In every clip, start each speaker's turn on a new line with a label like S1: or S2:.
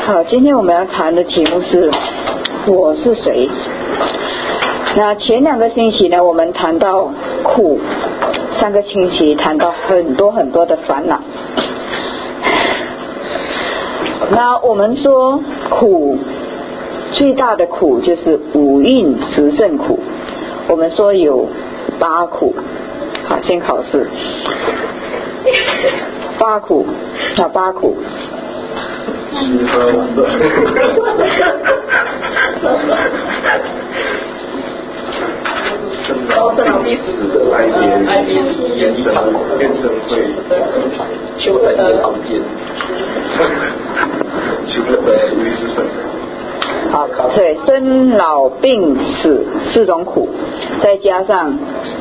S1: 好，今天我们要谈的题目是我是谁。那前2个星期呢，我们谈到苦，3个星期谈到很多很多的烦恼。那我们说苦，最大的苦就是五蕴十胜苦。我们说有8苦。好，先考试。8苦，哪8苦？
S2: 生老病死的爱别离怨憎会求人的方便求人的无是生。
S1: 好，对，生老病死4种苦，再加上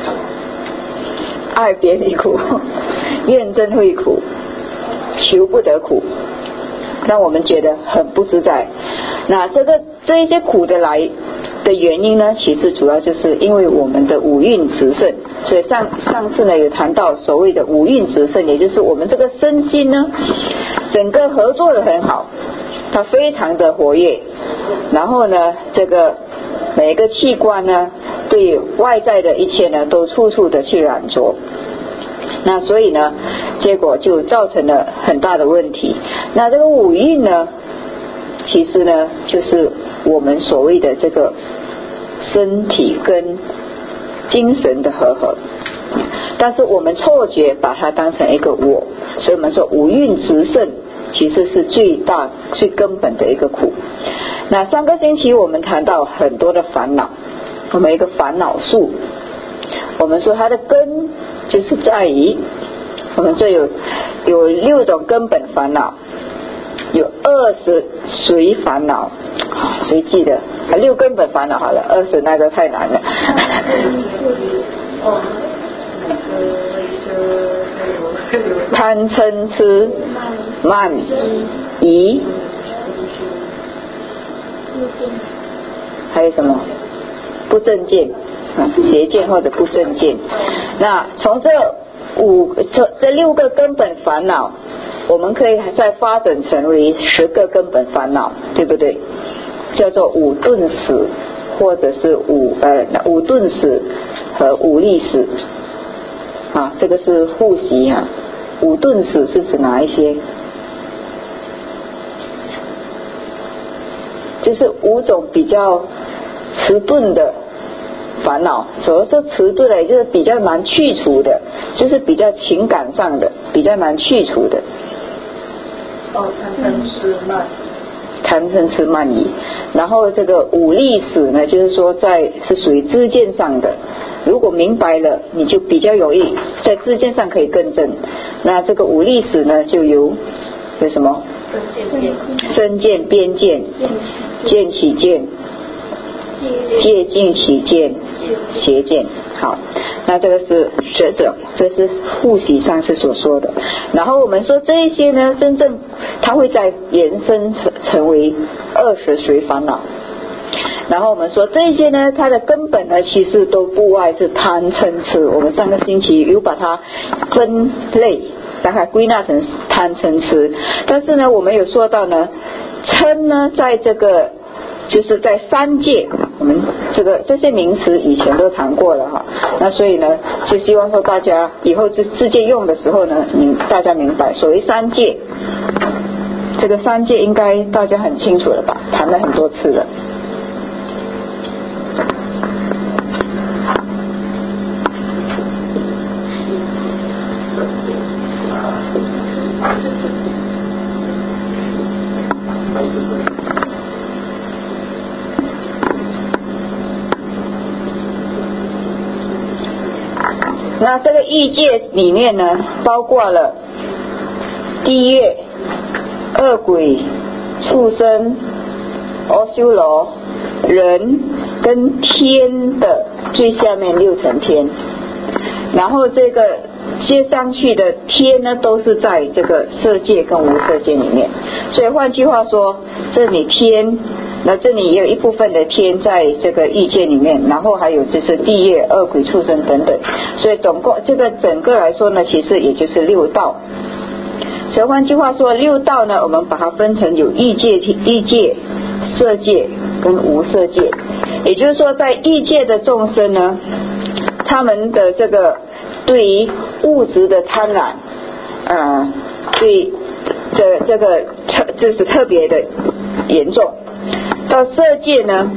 S1: 爱别离苦、怨憎会苦、求不得苦，让我们觉得很不自在。那这一些苦的来的原因呢，其实主要就是因为我们的五蕴炽盛。所以上次呢有谈到所谓的五蕴炽盛，也就是我们这个身心呢整个合作的很好，它非常的活跃，然后呢这个每个器官呢对外在的一切呢都处处的去染着，那所以呢结果就造成了很大的问题。那这个五蕴呢其实呢就是我们所谓的这个身体跟精神的和合，但是我们错觉把它当成一个我，所以我们说五蕴炽盛其实是最大最根本的一个苦。那3个星期我们谈到很多的烦恼，我们一个烦恼树，我们说它的根就是在于我们这有6种根本烦恼，有20随烦恼，谁记得？6根本烦恼好了，20那个太难了。贪嗔痴慢疑，还有什么？不正见，邪见或者不正见。那从这6个根本烦恼，我们可以再发展成为10个根本烦恼，对不对？叫做五钝死，或者是五钝死和五利死。这个是复习啊。五钝死是指哪一些？就是5种比较迟钝的烦恼。所谓说迟钝的，也就是比较难去除的，就是比较情感上的，比较难去除的。贪嗔痴慢疑。然后这个五利死呢，就是说是属于知见上的，如果明白了你就比较容易在知见上可以更正。那这个五利死呢就有什么？身见、边见、见起见、戒禁起见、邪见。好，那这个是学者，这是复习上是所说的。然后我们说这一些呢，真正它会再延伸成为20随烦恼。然后我们说这一些呢，它的根本呢其实都不外是贪嗔痴。我们上个星期有把它分类，大概归纳成贪嗔痴。但是呢我们有说到呢，嗔呢在这个就是在3界，我们这些名词以前都谈过了哈。那所以呢就希望说大家以后自己用的时候呢，大家明白所谓3界，这个3界应该大家很清楚了吧，谈了很多次了。那这个欲界里面呢，包括了地狱、恶鬼、畜生、阿修罗、人跟天的最下面6层天。然后这个接上去的天呢，都是在这个色界跟无色界里面。所以换句话说，这里天，那这里也有一部分的天在这个欲界里面，然后还有就是地狱、恶鬼、畜生等等。所以总共这个整个来说呢，其实也就是6道。 所以换句话说，六道呢，我们把它分成有异界、色界跟无色界。也就是说，在异界的众生呢，他们的这个对于物质的贪婪，对这个就是特别的严重。到色界呢，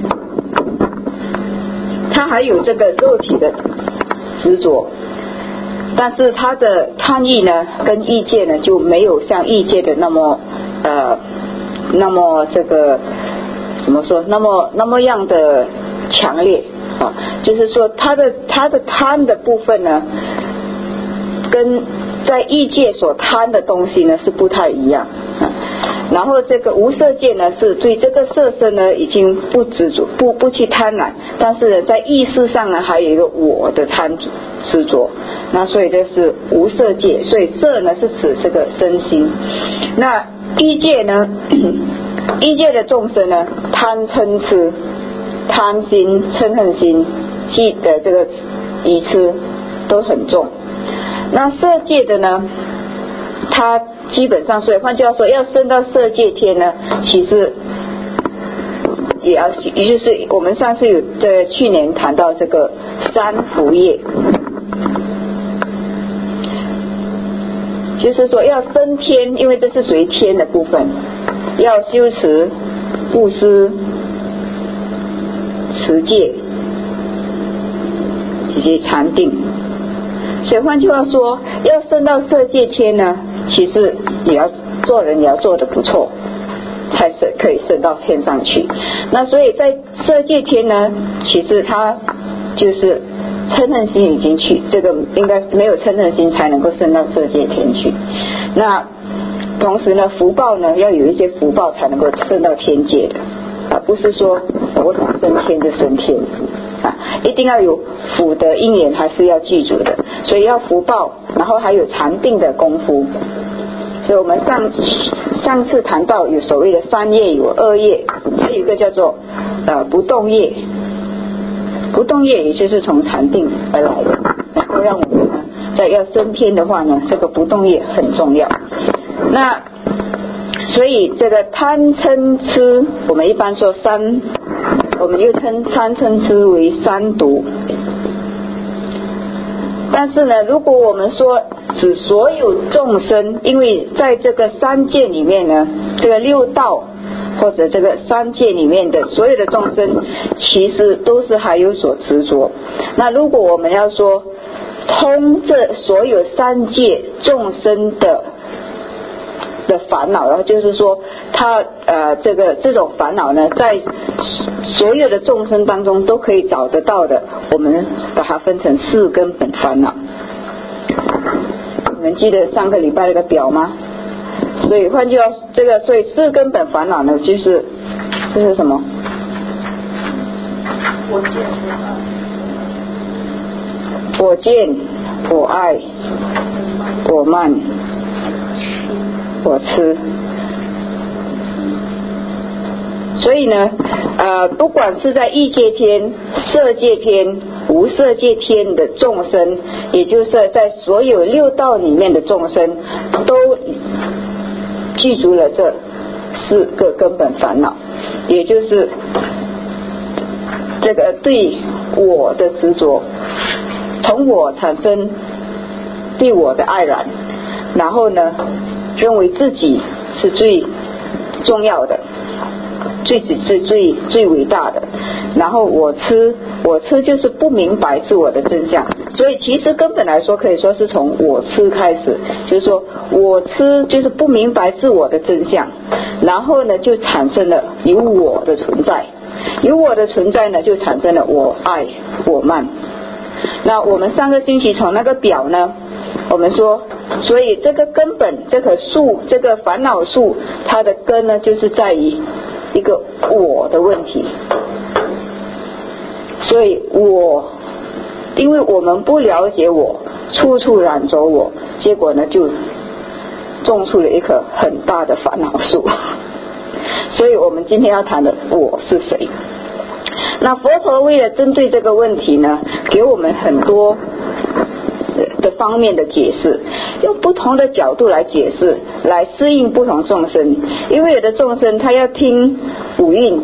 S1: 他还有这个肉体的执着，但是他的贪欲呢，跟异界呢就没有像异界的那么这个怎么说，那么样的强烈啊，就是说他的贪的部分呢，跟在异界所贪的东西呢是不太一样啊。然后这个无色界呢，是对这个色身呢已经不执着，不去贪婪，但是呢在意识上呢还有一个我的贪执着，那所以这是无色界。所以色呢是指这个身心。那异界呢，异界的众生呢，贪嗔痴、贪心、嗔恨心、记的这个疑痴都很重。那色界的呢，它基本上，所以换句话说，要升到色界天呢，其实也就是我们上次有去年谈到这个三福业，就是说要升天，因为这是属于天的部分，要修持、布施、持戒以及禅定。所以换句话说，要升到色界天呢，其实也要做人也要做得不错，才是可以升到天上去。那所以在色界天呢，其实它就是嗔恨心已经去，这个应该没有嗔恨心才能够升到色界天去。那同时呢，福报呢要有一些福报才能够升到天界的不是说我想升天就升天一定要有福德因缘，还是要记住的。所以要福报，然后还有禅定的功夫。所以我们上次谈到有所谓的三业，有二业，还有一个叫做不动业。不动业也就是从禅定而来的，然后让我们呢在要升天的话呢，这个不动业很重要。那所以这个贪嗔痴，我们一般说我们又称贪嗔痴为三毒。但是呢，如果我们说指所有众生，因为在这个三界里面呢，这个六道或者这个三界里面的所有的众生，其实都是还有所执着。那如果我们要说通这所有三界众生的烦恼，然后就是说他这种烦恼呢，在所有的众生当中都可以找得到的，我们把它分成四根本烦恼。你们记得上个礼拜那个表吗？所以换句话所以四根本烦恼呢，就是这是什么？我见、我爱、我慢、我痴。所以呢不管是在异界天、色界天、无色界天的众生，也就是在所有六道里面的众生，都记住了这四个根本烦恼，也就是这个对我的执着，从我产生对我的爱染，然后呢认为自己是最重要的，最伟大的，然后我痴就是不明白自我的真相。所以其实根本来说可以说是从我痴开始，就是说我痴就是不明白自我的真相，然后呢就产生了有我的存在，有我的存在呢就产生了我爱我慢。那我们上个星期从那个表呢，我们说所以这个根本这棵树，这个烦恼树，它的根呢就是在于一个我的问题。所以因为我们不了解我，处处染着我，结果呢就种出了一棵很大的烦恼树。所以我们今天要谈的我是谁。那佛陀为了针对这个问题呢，给我们很多的方面的解释。 用不同的角度来解释，来适应不同众生。因为有的众生他要听五蕴，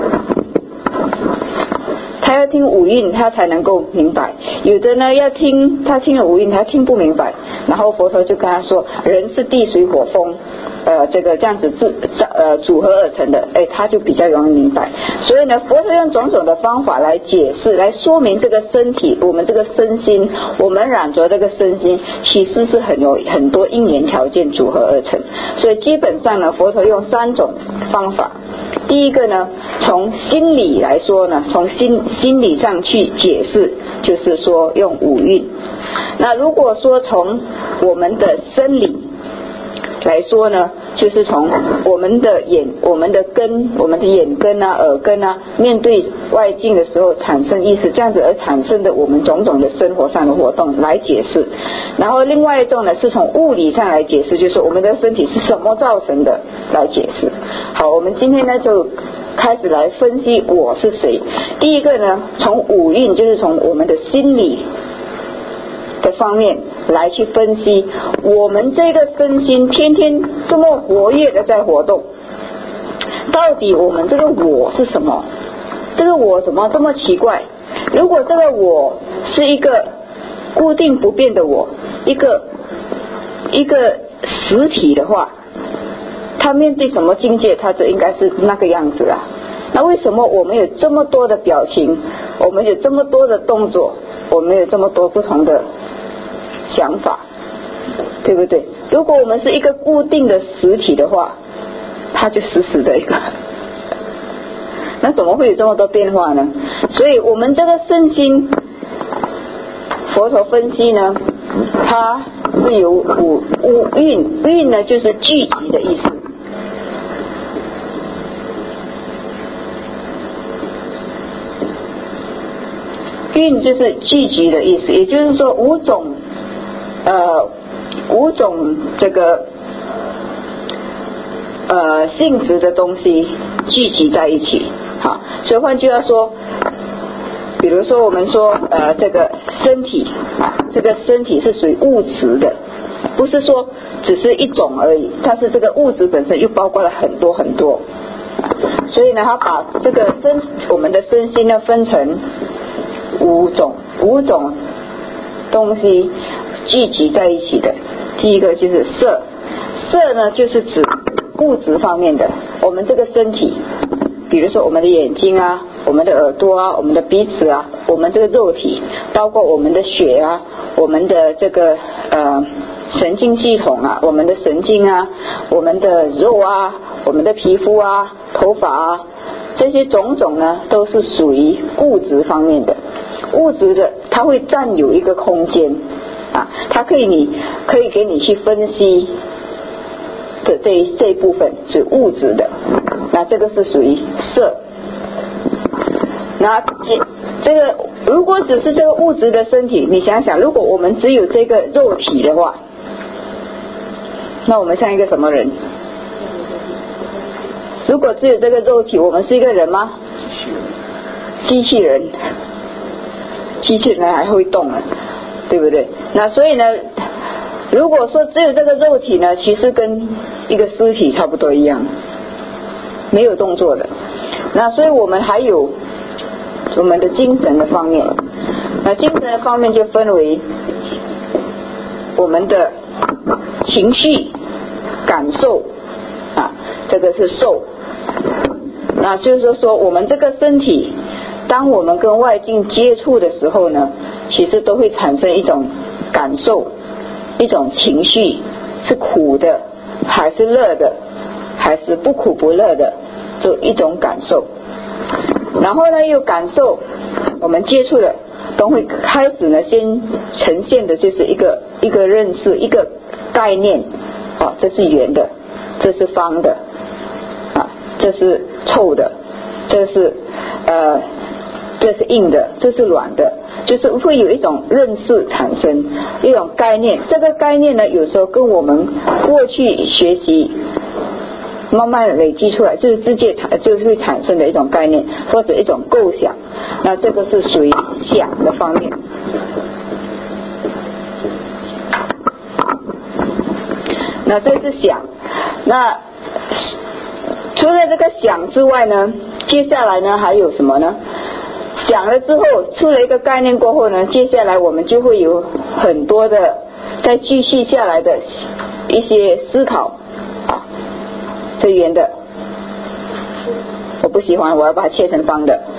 S1: 他才能够明白，有的呢要听，他听了五蕴他听不明白，然后佛陀就跟他说，人是地水火风这样子组合而成的，他就比较容易明白。所以呢，佛陀用种种的方法来解释，来说明这个身体，我们这个身心，我们染着这个身心，其实是很多因缘条件组合而成。所以基本上呢，佛陀用3种方法。第一个呢，从心理来说呢，从心理上去解释，就是说用五蕴。那如果说从我们的生理来说呢，就是从我们的眼根啊、耳根啊，面对外境的时候产生意识，这样子而产生的我们种种的生活上的活动来解释。然后另外一种呢，是从物理上来解释，就是我们的身体是什么造成的来解释。好，我们今天呢就开始来分析我是谁。第一个呢，从五蕴，就是从我们的心理的方面来去分析我们这个身心天天这么活跃的在活动，到底我们这个我是什么？这个我怎么这么奇怪？如果这个我是一个固定不变的我，一个实体的话，他面对什么境界他就应该是那个样子啊。那为什么我们有这么多的表情，我们有这么多的动作，我们有这么多不同的想法，对不对？如果我们是一个固定的实体的话，它就死死的一个，那怎么会有这么多变化呢？所以我们这个身心，佛陀分析呢，它是有五蕴，蕴呢就是聚集的意思。蕴就是聚集的意思，也就是说五种这个性质的东西聚集在一起。好，所以换句话说，比如说我们说这个身体这个身体是属于物质的，不是说只是一种而已，但是这个物质本身又包括了很多很多。所以呢，他把这个我们的身心呢分成五种东西聚集在一起的。第一个就是色，色呢就是指物质方面的，我们这个身体，比如说我们的眼睛啊，我们的耳朵啊，我们的鼻子啊，我们这个肉体，包括我们的血啊，我们的这个神经系统啊，我们的神经啊，我们的肉啊，我们的皮肤啊，头发啊，这些种种呢都是属于物质方面的。物质的它会占有一个空间啊，它可以给你去分析的这一部分是物质的，那这个是属于色。那这个如果只是这个物质的身体，你想想，如果我们只有这个肉体的话，那我们像一个什么人？如果只有这个肉体，我们是一个人吗？机器人。机器人还会动了，对不对？那所以呢，如果说只有这个肉体呢，其实跟一个尸体差不多一样，没有动作的。那所以我们还有我们的精神的方面，那精神的方面就分为我们的情绪感受啊，这个是受。那就是说我们这个身体，当我们跟外境接触的时候呢，其实都会产生一种感受，一种情绪，是苦的还是乐的，还是不苦不乐的，就一种感受。然后呢又感受我们接触的都会开始呢先呈现的就是一个认识，一个概念啊，这是圆的，这是方的啊，这是臭的，这是硬的，这是软的，就是会有一种认识产生，一种概念。这个概念呢，有时候跟我们过去学习慢慢累积出来，就是就是会产生的一种概念或者一种构想。那这个是属于想的方面。 那这是想。那除了这个想之外呢，接下来呢还有什么呢？想了之后出了一个概念过后呢，接下来我们就会有很多的再继续下来的一些思考啊。这圆的我不喜欢，我要把它切成方的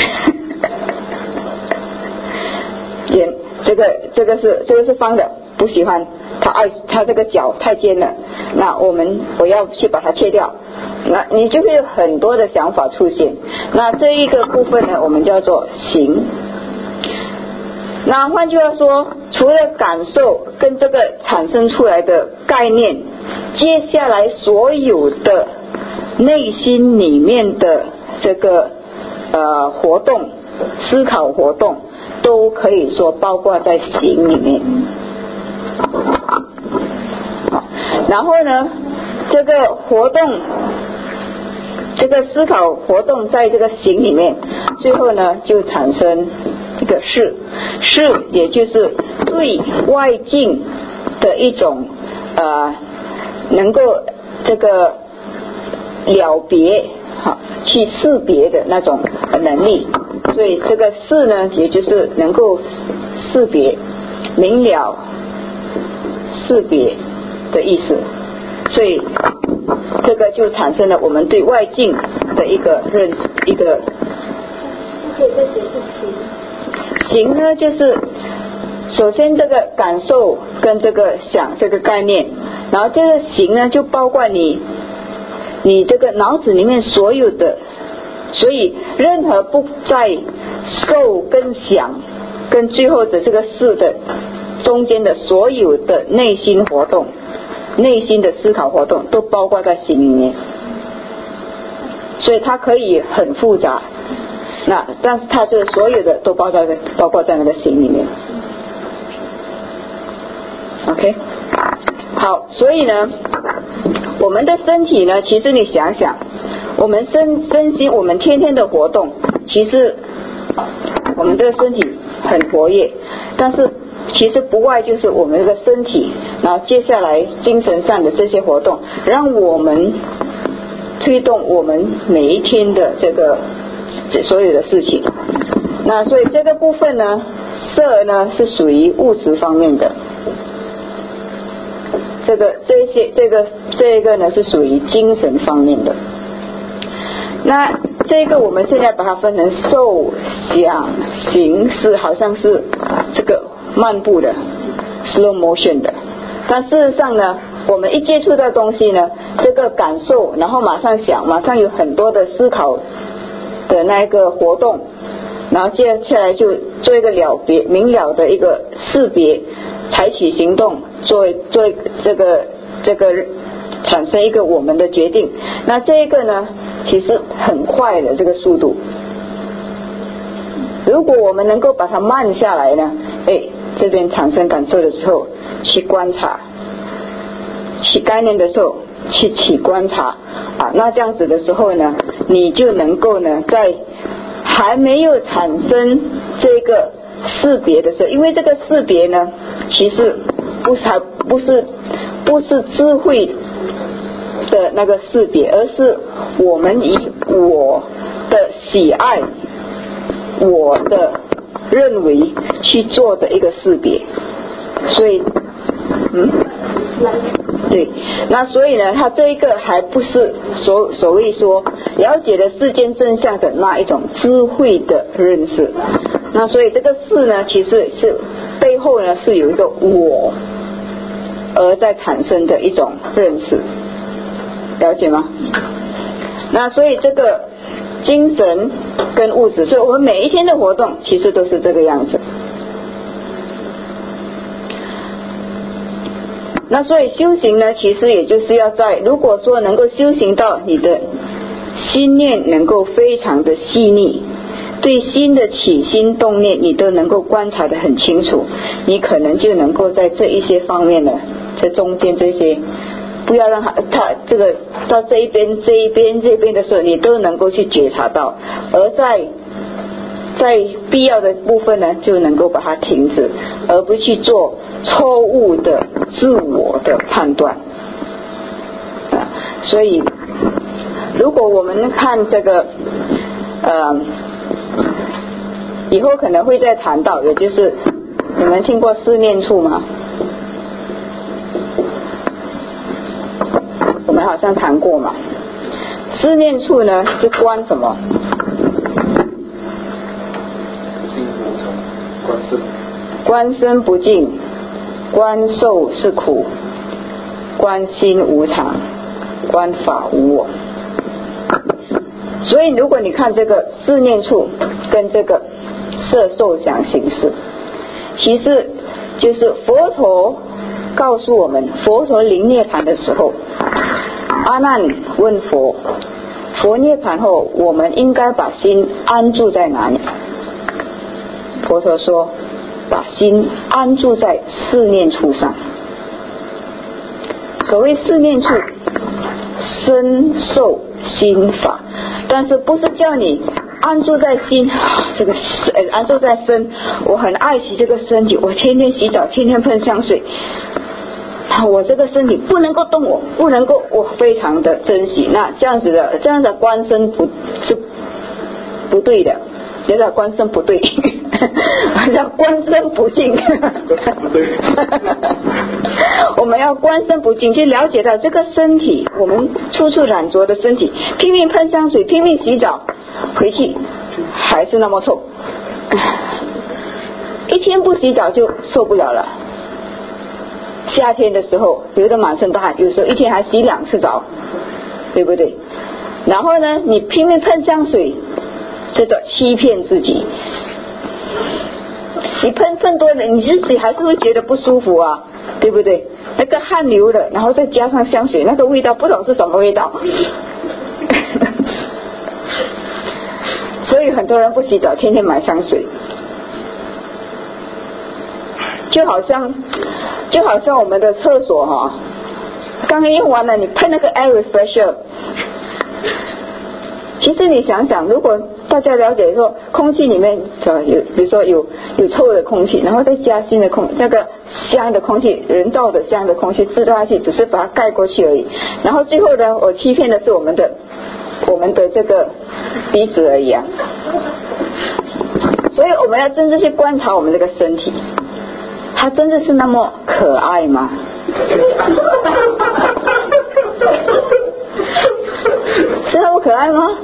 S1: 这个是方的，不喜欢，它这个角太尖了，那我要去把它切掉，那你就会有很多的想法出现。那这一个部分呢，我们叫做行。那换句话说，除了感受跟这个产生出来的概念，接下来所有的内心里面的这个活动、思考活动，都可以说包括在行里面。然后呢，这个活动，这个思考活动在这个行里面，最后呢就产生这个事，也就是对外境的一种能够这个了别去识别的那种能力。所以这个识呢，也就是能够识别、明了、识别的意思。所以这个就产生了我们对外境的一个认识。行呢，就是首先这个感受跟这个想这个概念，然后这个行呢就包括你这个脑子里面所有的，所以任何不在受跟想跟最后的这个事的中间的所有的内心活动、内心的思考活动都包括在行里面，所以它可以很复杂，但是它这所有的都包括在那个行里面。 OK， 好，所以呢我们的身体呢，其实你想想我们身心我们天天的活动，其实我们这个身体很活跃，但是其实不外就是我们这个身体，然后接下来精神上的这些活动，让我们推动我们每一天的这个所有的事情。那所以这个部分呢，色呢是属于物质方面的，这个呢是属于精神方面的。那这个我们现在把它分成受、想、行，是好像是这个漫步的 slow motion 的，但事实上呢，我们一接触到东西呢，这个感受，然后马上想，马上有很多的思考的那个活动，然后接下来就做一个明了的一个识别，采取行动，做这个产生一个我们的决定。那这一个呢其实很快的这个速度，如果我们能够把它慢下来呢，这边产生感受的时候去观察，起概念的时候去起观察那这样子的时候呢，你就能够呢在还没有产生这个识别的时候，因为这个识别呢其实不是智慧的那个识别，而是我们以我的喜爱、我的认为去做的一个识别。所以对，那所以呢它这一个还不是所谓说了解了世间真相的那一种智慧的认识。那所以这个事呢其实是背后呢是有一个我而在产生的一种认识，了解吗？那所以这个精神跟物质，所以我们每一天的活动其实都是这个样子。那所以修行呢，其实也就是要在，如果说能够修行到你的心念能够非常的细腻，对心的起心动念你都能够观察得很清楚，你可能就能够在这一些方面呢，在中间这些不要让它这个到这一边的时候你都能够去觉察到，而在必要的部分呢就能够把它停止，而不去做错误的自我的判断。 所以如果我们看这个以后可能会再谈到，也就是你们听过四念处吗？我们好像谈过嘛。四念处呢是观什么？观身不净，观受是苦，观心无常，观法无我。所以如果你看这个四念处跟这个色受想行识，其实就是佛陀告诉我们，佛陀临涅槃的时候，阿难问佛，佛涅槃后我们应该把心安住在哪里？佛陀说，把心安住在四念处上。所谓四念处，身受心法，但是不是叫你安住在心，这个安住在身，我很爱惜这个身体，我天天洗澡，天天喷香水，我这个身体不能够动，我不能够，我非常的珍惜。那这样的观身不是不对的，这叫观身不对，叫观身不净。我们要观身不净，去了解到这个身体，我们处处染浊的身体，拼命喷香水，拼命洗澡，回去还是那么臭，一天不洗澡就受不了了。夏天的时候流得满身大汗，有时候一天还洗2次澡，对不对？然后呢，你拼命喷香水，这叫欺骗自己。你喷多了，你自己还是会觉得不舒服啊，对不对？那个汗流了，然后再加上香水，那个味道不懂是什么味道。所以很多人不洗澡，天天买香水，就好像我们的厕所哈，刚刚用完了，你喷那个 air refresher。其实你想想，如果大家了解说空气里面有，比如说有臭的空气，然后再加新的那个香的空气，人造的香的空气制造下去，只是把它盖过去而已。然后最后呢，我欺骗的是我们的这个鼻子而已啊。所以我们要真正去观察我们这个身体，它真的是那么可爱吗？是那么可爱吗？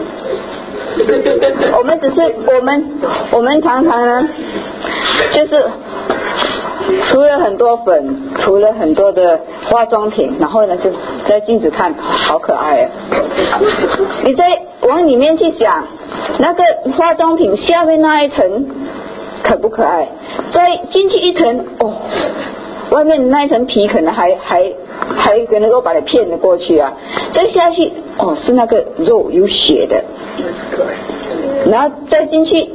S1: 我们常常呢，就是涂了很多粉，涂了很多的化妆品，然后呢就在镜子看，好可爱啊！你再往里面去想，那个化妆品下面那一层可不可爱？再进去一层，哦，外面那一层皮可能还能够把它骗得过去啊！再下去，哦，是那个肉有血的，然后再进去，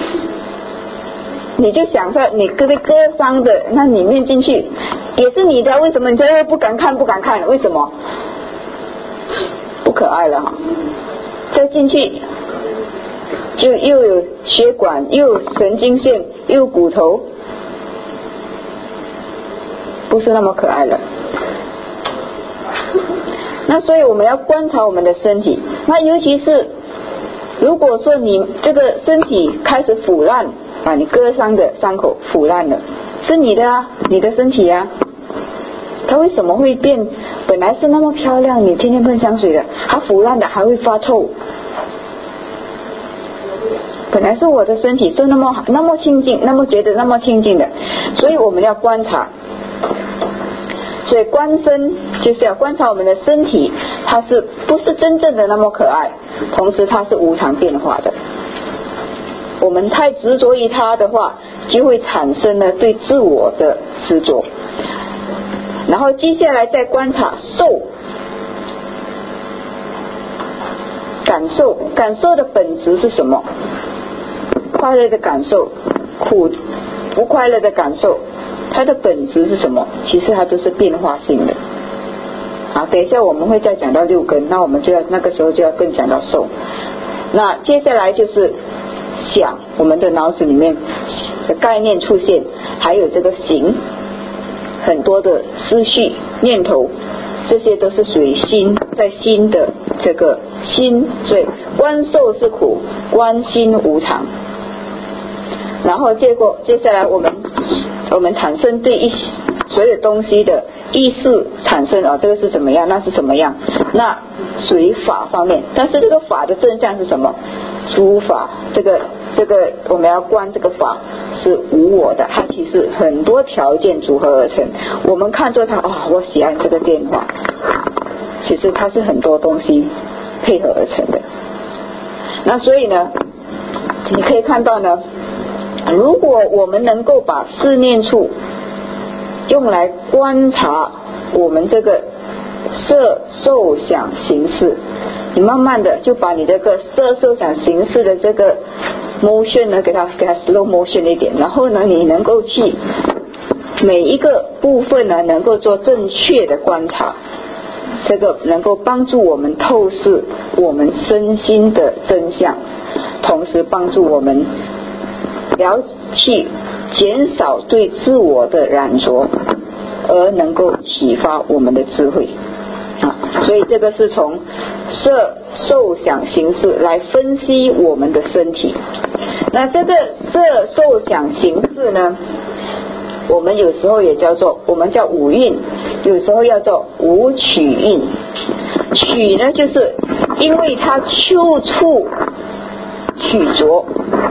S1: 你就想说你割伤的那里面进去也是你的，为什么你这又不敢看？为什么？不可爱了哈！再进去就又有血管，又有神经线，又有骨头，不是那么可爱了。那所以我们要观察我们的身体，那尤其是如果说你这个身体开始腐烂啊，你割伤的伤口腐烂了，是你的啊，你的身体啊，它为什么会变？本来是那么漂亮，你天天喷香水的，它腐烂的还会发臭。本来是我的身体是那么清净，觉得那么清净的，所以我们要观察。所以观身就是要观察我们的身体，它是不是真正的那么可爱，同时它是无常变化的。我们太执着于它的话，就会产生了对自我的执着。然后接下来再观察受，感受的本质是什么？快乐的感受，苦不快乐的感受，它的本质是什么？其实它都是变化性的。好，等一下我们会再讲到六根，那我们那个时候就要更讲到受。那接下来就是想，我们的脑子里面的概念出现，还有这个行，很多的思绪念头这些都是属于心，在心的这个心，所以观受是苦，观心无常。然后接下来我们产生对所有东西的意识产生这个是怎么样，那是什么样，那属于法方面。但是这个法的真相是什么？诸法，这个我们要观这个法是无我的，它其实很多条件组合而成。我们看作它我喜爱这个电话，其实它是很多东西配合而成的。那所以呢，你可以看到呢，如果我们能够把四念处用来观察我们这个色受想行识，你慢慢的就把你这个色受想行识的这个 motion 呢给它 slow motion 一点，然后呢你能够去每一个部分呢能够做正确的观察，这个能够帮助我们透视我们身心的真相，同时帮助我们去减少对自我的染着，而能够启发我们的智慧所以这个是从色受想行识来分析我们的身体。那这个色受想行识呢，我们有时候也叫做，我们叫五蕴，有时候叫做五取蕴。取呢就是因为它处处取着，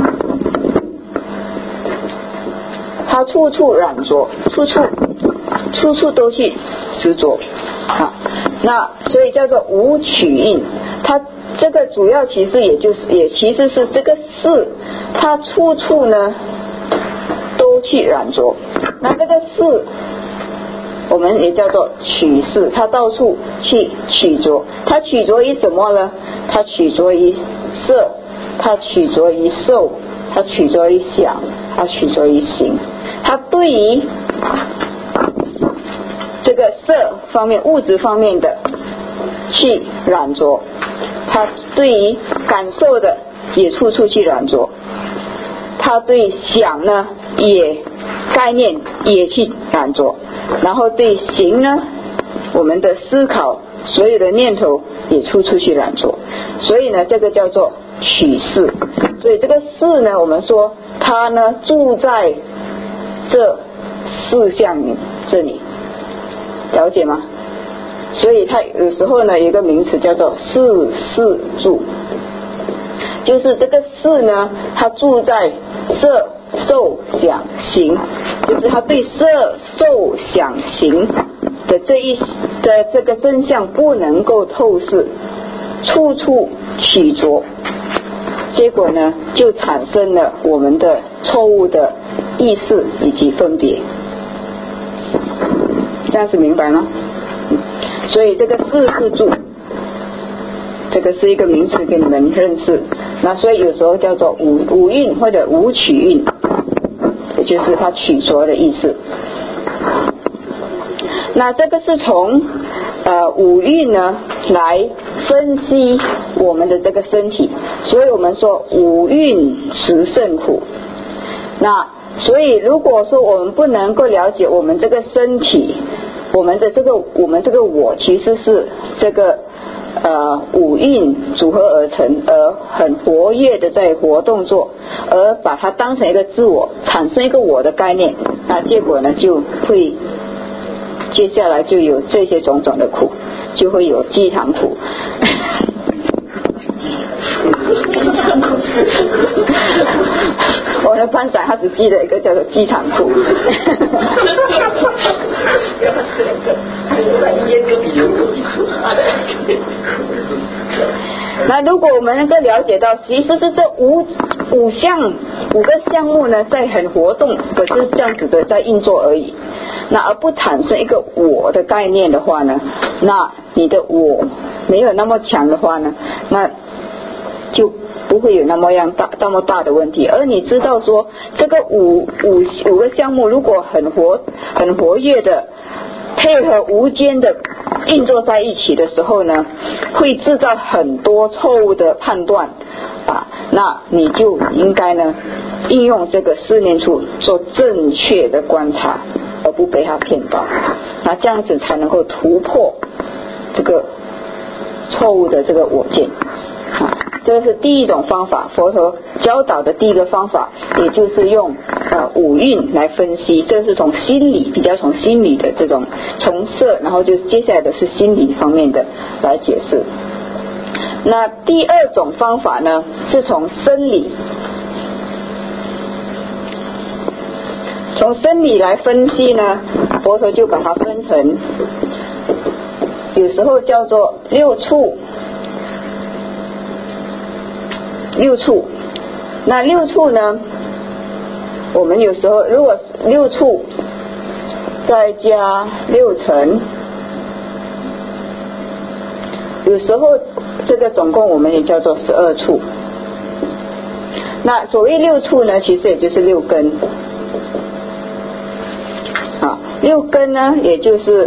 S1: 它处处染着，处处都去执着那所以叫做五取蕴。它这个主要其实也其实是这个识，它处处呢都去染着。那这个识我们也叫做取识，它到处去取着。它取着于什么呢？它取着于色，它取着于受，它取着于想，它取着于行。它对于这个色方面物质方面的去染着，它对于感受的也处处去染着，它对想呢也概念也去染着，然后对行呢我们的思考所有的念头也处处去染着。所以呢这个叫做取识。所以这个识呢我们说它呢住在这四项这里，了解吗？所以它有时候呢有一个名词叫做识识住，就是这个识呢它住在色受想行，就是它对色受想行的这个真相不能够透视，处处取着，结果呢就产生了我们的错误的意识以及分别。这样子明白吗？所以这个识识住，这个是一个名词给你们认识。那所以有时候叫做五蕴或者五取蕴，也就是它取着的意思。那这个是从五蕴呢来分析我们的这个身体，所以我们说五蕴实甚苦。那所以如果说我们不能够了解我们这个身体，我们这个我其实是这个五蕴组合而成，而很活跃的在活动做，而把它当成一个自我，产生一个我的概念，那结果呢就会接下来就有这些种种的苦，就会有饥肠苦我的班长他只记得一个叫做饥肠苦那如果我们能够了解到其实是这五个项目呢在很活动，可是这样子的在运作而已，那而不产生一个我的概念的话呢，那你的我没有那么强的话呢，那就不会有那么大的问题。而你知道说这个五个项目如果很活跃的配合无间的运作在一起的时候呢，会制造很多错误的判断那你就应该呢应用这个四念处做正确的观察，而不被它骗到，那这样子才能够突破这个错误的这个我见这是第一种方法，佛陀教导的第一个方法，也就是用五蕴来分析，这是从心理比较从心理的这种从色，然后就接下来的是心理方面的来解释。那第二种方法呢，是从生理，从生理来分析呢，佛陀就把它分成，有时候叫做六处。那六处呢，我们有时候如果六处再加六尘，有时候这个总共我们也叫做12处。那所谓六处呢，其实也就是六根六根呢，也就是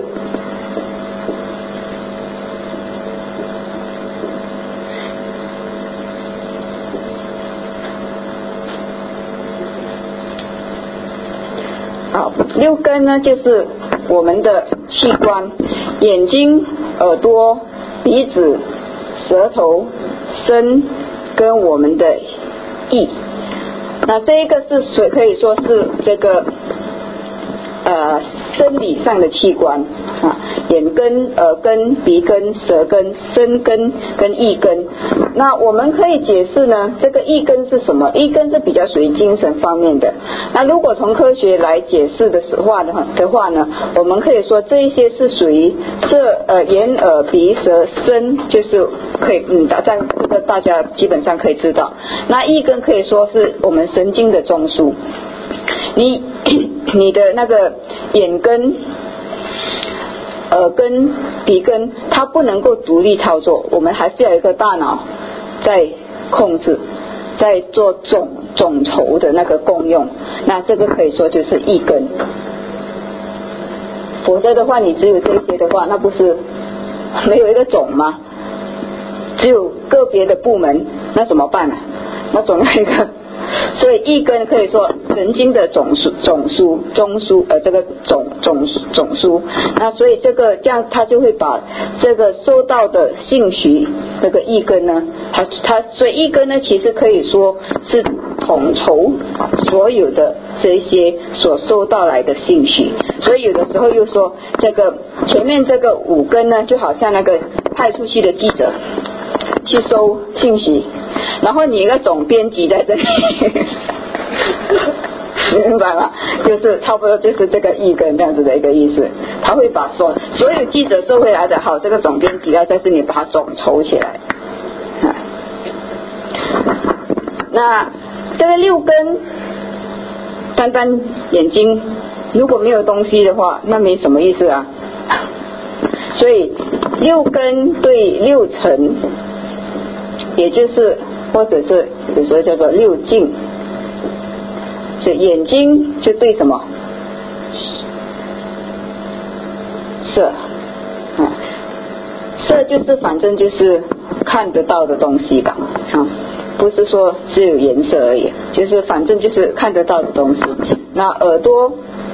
S1: 六根呢，就是我们的器官，眼睛、耳朵、鼻子、舌头、身跟我们的意。那这一个是可以说是这个生理上的器官眼根、耳根、鼻根、舌根、身根跟意根。那我们可以解释呢，这个意根是什么？意根是比较属于精神方面的。那如果从科学来解释的话呢，我们可以说这一些是属于眼耳鼻舌身，就是可以这个大家基本上可以知道。那意根可以说是我们神经的中枢。你的那个眼根、耳根、鼻根，它不能够独立操作，我们还是要有一个大脑在控制，在做总筹的那个功用。那这个可以说就是意根。否则的话，你只有这些的话，那不是没有一个总吗？只有个别的部门，那怎么办呢？那总要一个。所以意根可以说神经的总枢，这个总枢。那所以这样他就会把这个收到的信息，这个意根呢，所以意根呢，其实可以说是统筹所有的这些所收到来的信息。所以有的时候又说这个前面这个五根呢，就好像那个派出去的记者去收信息，然后你一个总编辑在这里明白吗？就是差不多就是这个意根这样子的一个意思。他会把所有记者收回来的，好，这个总编辑要在这里把它总筹起来那这个六根，单单眼睛如果没有东西的话，那没什么意思啊。所以六根对六尘，也就是或者是有时候叫做六境。所以眼睛就对什么？色色就是反正就是看得到的东西吧不是说只有颜色而已，就是反正就是看得到的东西。那耳朵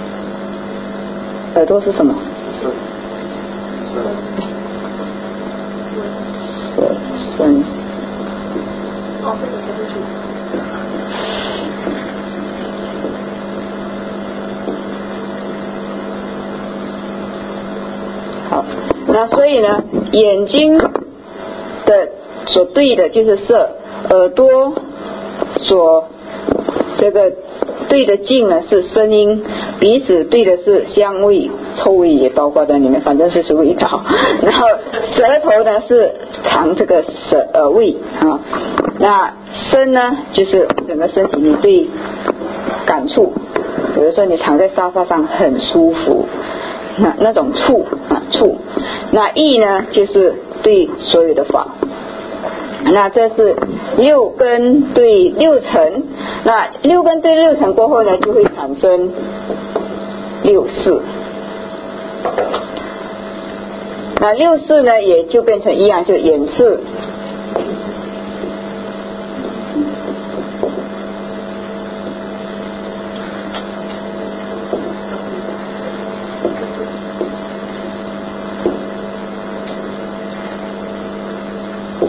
S1: 是什么？声好，那所以呢，眼睛的所对的就是色，耳朵所这个对的境呢是声音，鼻子对的是香味，臭味也包括在里面，反正就是味道。然后舌头呢是尝这个耳味那身呢就是整个身体你对感触，比如说你躺在沙发上很舒服，那种触。那意呢就是对所有的法。那这是六根对六尘，那六根对六尘过后呢，就会产生六识。那六识呢，也就变成一样，就眼识。 苦。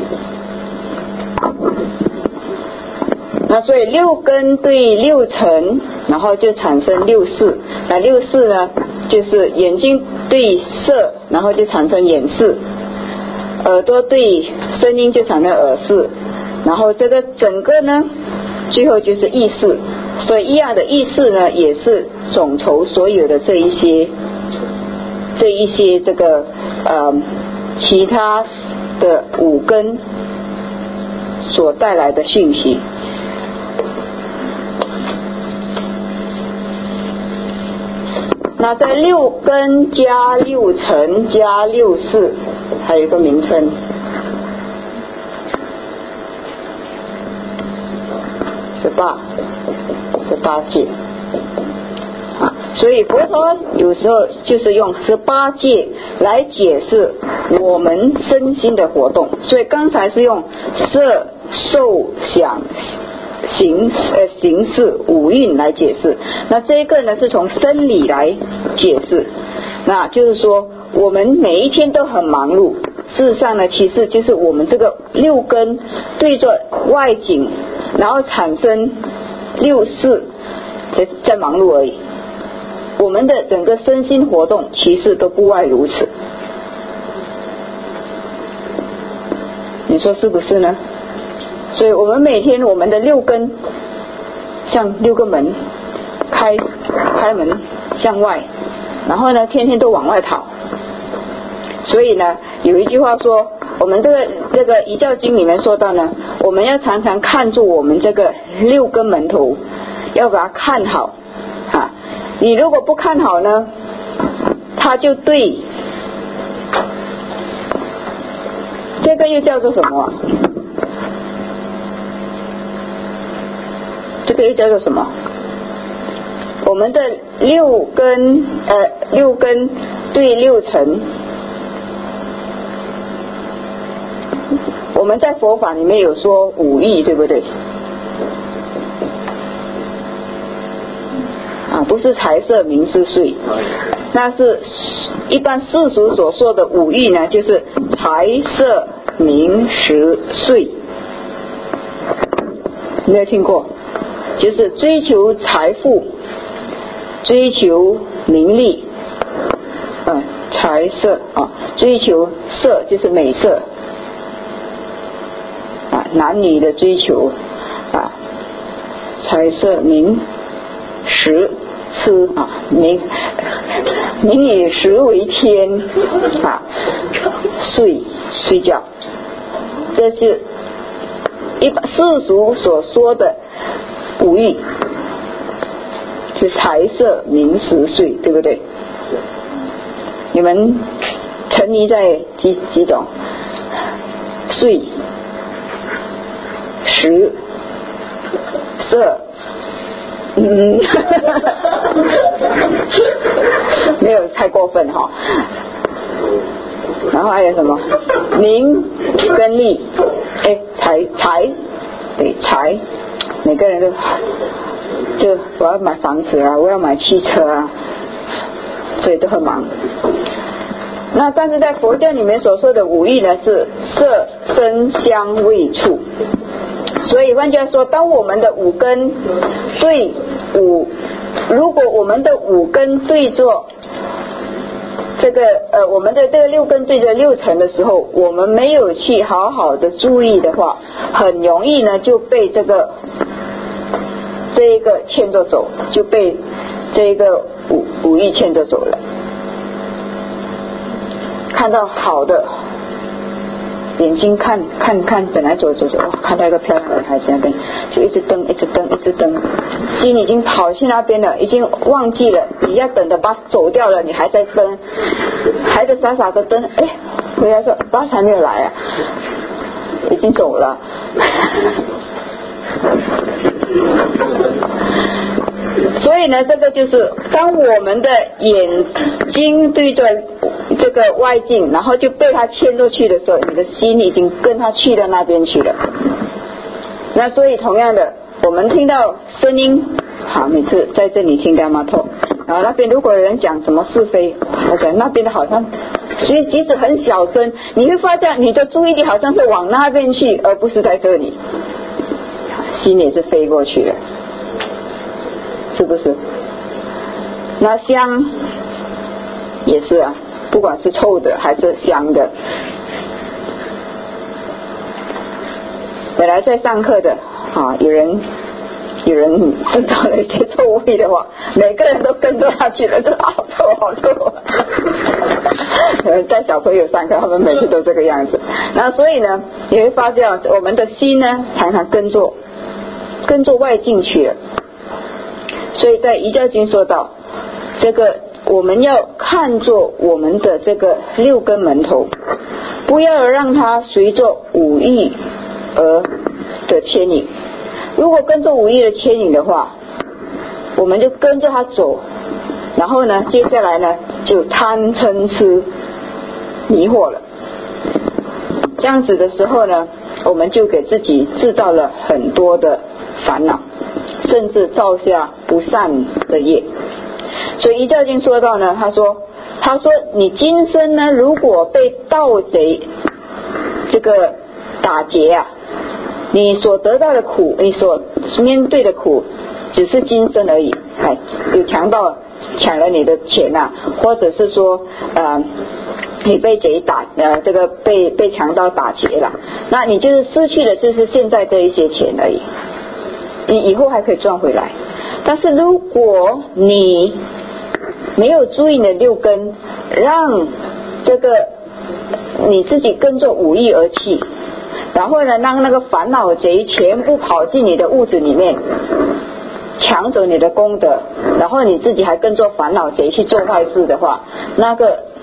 S1: 那所以六根对六尘，然后就产生六识。那六识呢，就是眼睛对色，然后就产生眼识；耳朵对声音就产生耳识，然后这个整个呢，最后就是意识。所以一样的意识呢，也是总筹所有的这一些这个其他的五根所带来的讯息。那在六根加六尘加六识，还有一个名称18界啊，所以佛陀有时候就是用18界来解释我们身心的活动。所以刚才是用色受想行识五蕴来解释，那这一个呢是从生理来解释。那就是说我们每一天都很忙碌，事实上呢其实就是我们这个六根对着外境，然后产生六识在忙碌而已。我们的整个身心活动其实都不外如此，你说是不是呢？所以我们每天我们的六根像六个门，开门向外，然后呢天天都往外跑。所以呢有一句话说，我们这个遗教经里面说到呢，我们要常常看住我们这个六根门头，要把它看好啊。你如果不看好呢，它就对这个又叫做什么？这个又叫做什么？我们的六根对六尘，我们在佛法里面有说五欲，对不对？啊，不是财色名食睡，那是一般世俗所说的五欲呢，就是财色名食睡。没有听过？就是追求财富，追求名利，财色啊，追求色就是美色啊，男女的追求啊，财色名食吃啊，名以食为天啊，睡觉，这是一般世俗所说的五欲，是财色名食睡，对不对？你们沉迷在几种？睡、食、色，没有太过分哈。然后还有什么？名跟利，财，对财。每个人就我要买房子啊，我要买汽车啊，所以都很忙。那但是在佛教里面所说的五欲呢，是色声香味触。所以换句话说，当我们的五根如果我们的五根对着这个我们的这个六根对着六尘的时候，我们没有去好好的注意的话，很容易呢就被这一个牵着走，就被这一个五欲牵着走了。看到好的，眼睛看，本来走，看到一个漂亮的女孩子那边，就一直蹬，心已经跑去那边了，已经忘记了你要等着巴士走掉了，你还在蹬，还在傻傻的蹬，回来说巴士还没有来啊，已经走了。所以呢，这个就是当我们的眼睛对着这个外境，然后就被它牵过去的时候，你的心已经跟它去到那边去了。那所以同样的，我们听到声音，好，每次在这里听伽玛托，然后那边如果有人讲什么是非，我讲那边的好像所以即使很小声，你会发现你的注意力好像是往那边去，而不是在这里，心也是飞过去了，是不是？那香也是啊，不管是臭的还是香的。本来在上课的有人制造了一些臭味的话，每个人都跟着下去了，这好臭好臭。带小朋友上课，他们每次都这个样子。那所以呢，你会发现我们的心呢，常常跟着外境去了。所以在《遗教经》说到，这个我们要看作我们的这个六根门头，不要让它随着五欲而的牵引。如果跟着五欲的牵引的话，我们就跟着它走，然后呢，接下来呢就贪嗔痴迷惑了。这样子的时候呢，我们就给自己制造了很多的烦恼，甚至造下不善的业。所以《遗教经》说到呢，他说你今生呢，如果被盗贼这个打劫啊，你所得到的苦，你所面对的苦，只是今生而已。有强盗抢了你的钱啊，或者是说你被贼打这个被强盗打劫了，那你就是失去的就是现在这一些钱而已，你以后还可以赚回来。但是如果你没有注意你的六根，让这个你自己跟着五欲而去，然后呢，让那个烦恼贼全部跑进你的屋子里面，抢走你的功德，然后你自己还跟着烦恼贼去做坏事的话，那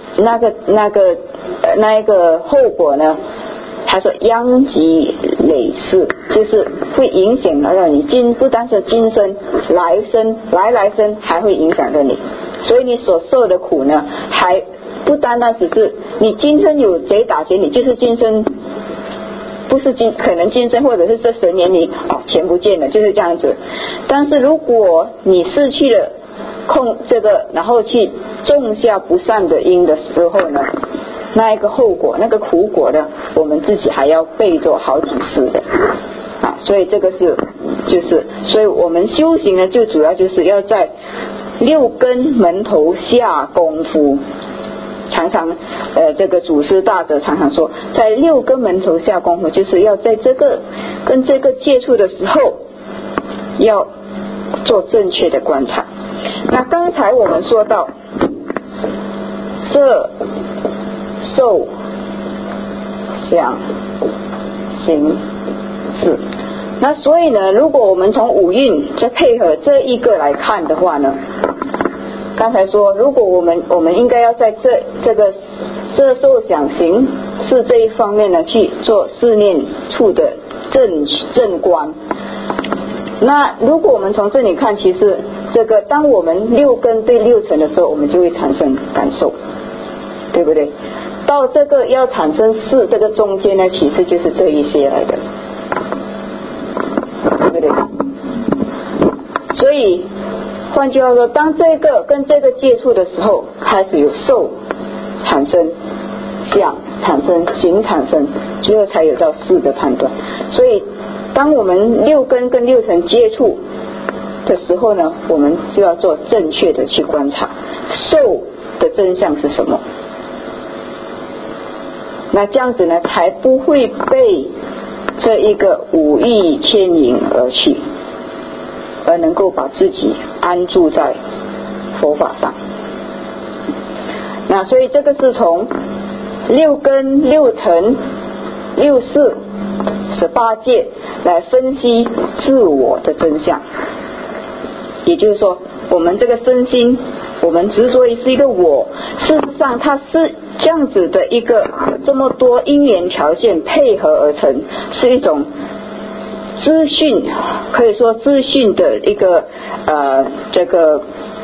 S1: 一个后果呢，他说殃及累世，就是会影响到你不单是今生，来生还会影响到你。所以你所受的苦呢，还不单单只是你今生有贼打劫你，就是今生不是可能今生或者是这10年里钱不见了，就是这样子。但是如果你失去了这个，然后去种下不善的因的时候呢，那一个后果，那个苦果呢，我们自己还要背着好几世的所以这个所以我们修行呢，就主要就是要在六根门头下功夫。常常这个祖师大德常常说，在六根门头下功夫，就是要在这个跟这个接触的时候，要做正确的观察。那刚才我们说到色受想行识，那所以呢，如果我们从五蕴再配合这一个来看的话呢，刚才说如果我们应该要在这个色受想行识这一方面呢去做四念处的正观。那如果我们从这里看，其实这个当我们六根对六尘的时候，我们就会产生感受，对不对？到这个要产生识，这个中间呢，其实就是这一些来的，对不对？所以换句话说，当这个跟这个接触的时候，开始有受产生，想产生，行产生，最后才有到识的判断。所以当我们六根跟六尘接触的时候呢，我们就要做正确的去观察受的真相是什么，那这样子呢，才不会被这一个五欲牵引而去，而能够把自己安住在佛法上。那所以这个是从六根、六尘、六识、18界来分析自我的真相。也就是说，我们这个身心，我们之所以是一个我，事实上它是这样子的一个这么多因缘条件配合而成，是一种资讯，可以说资讯的一个这个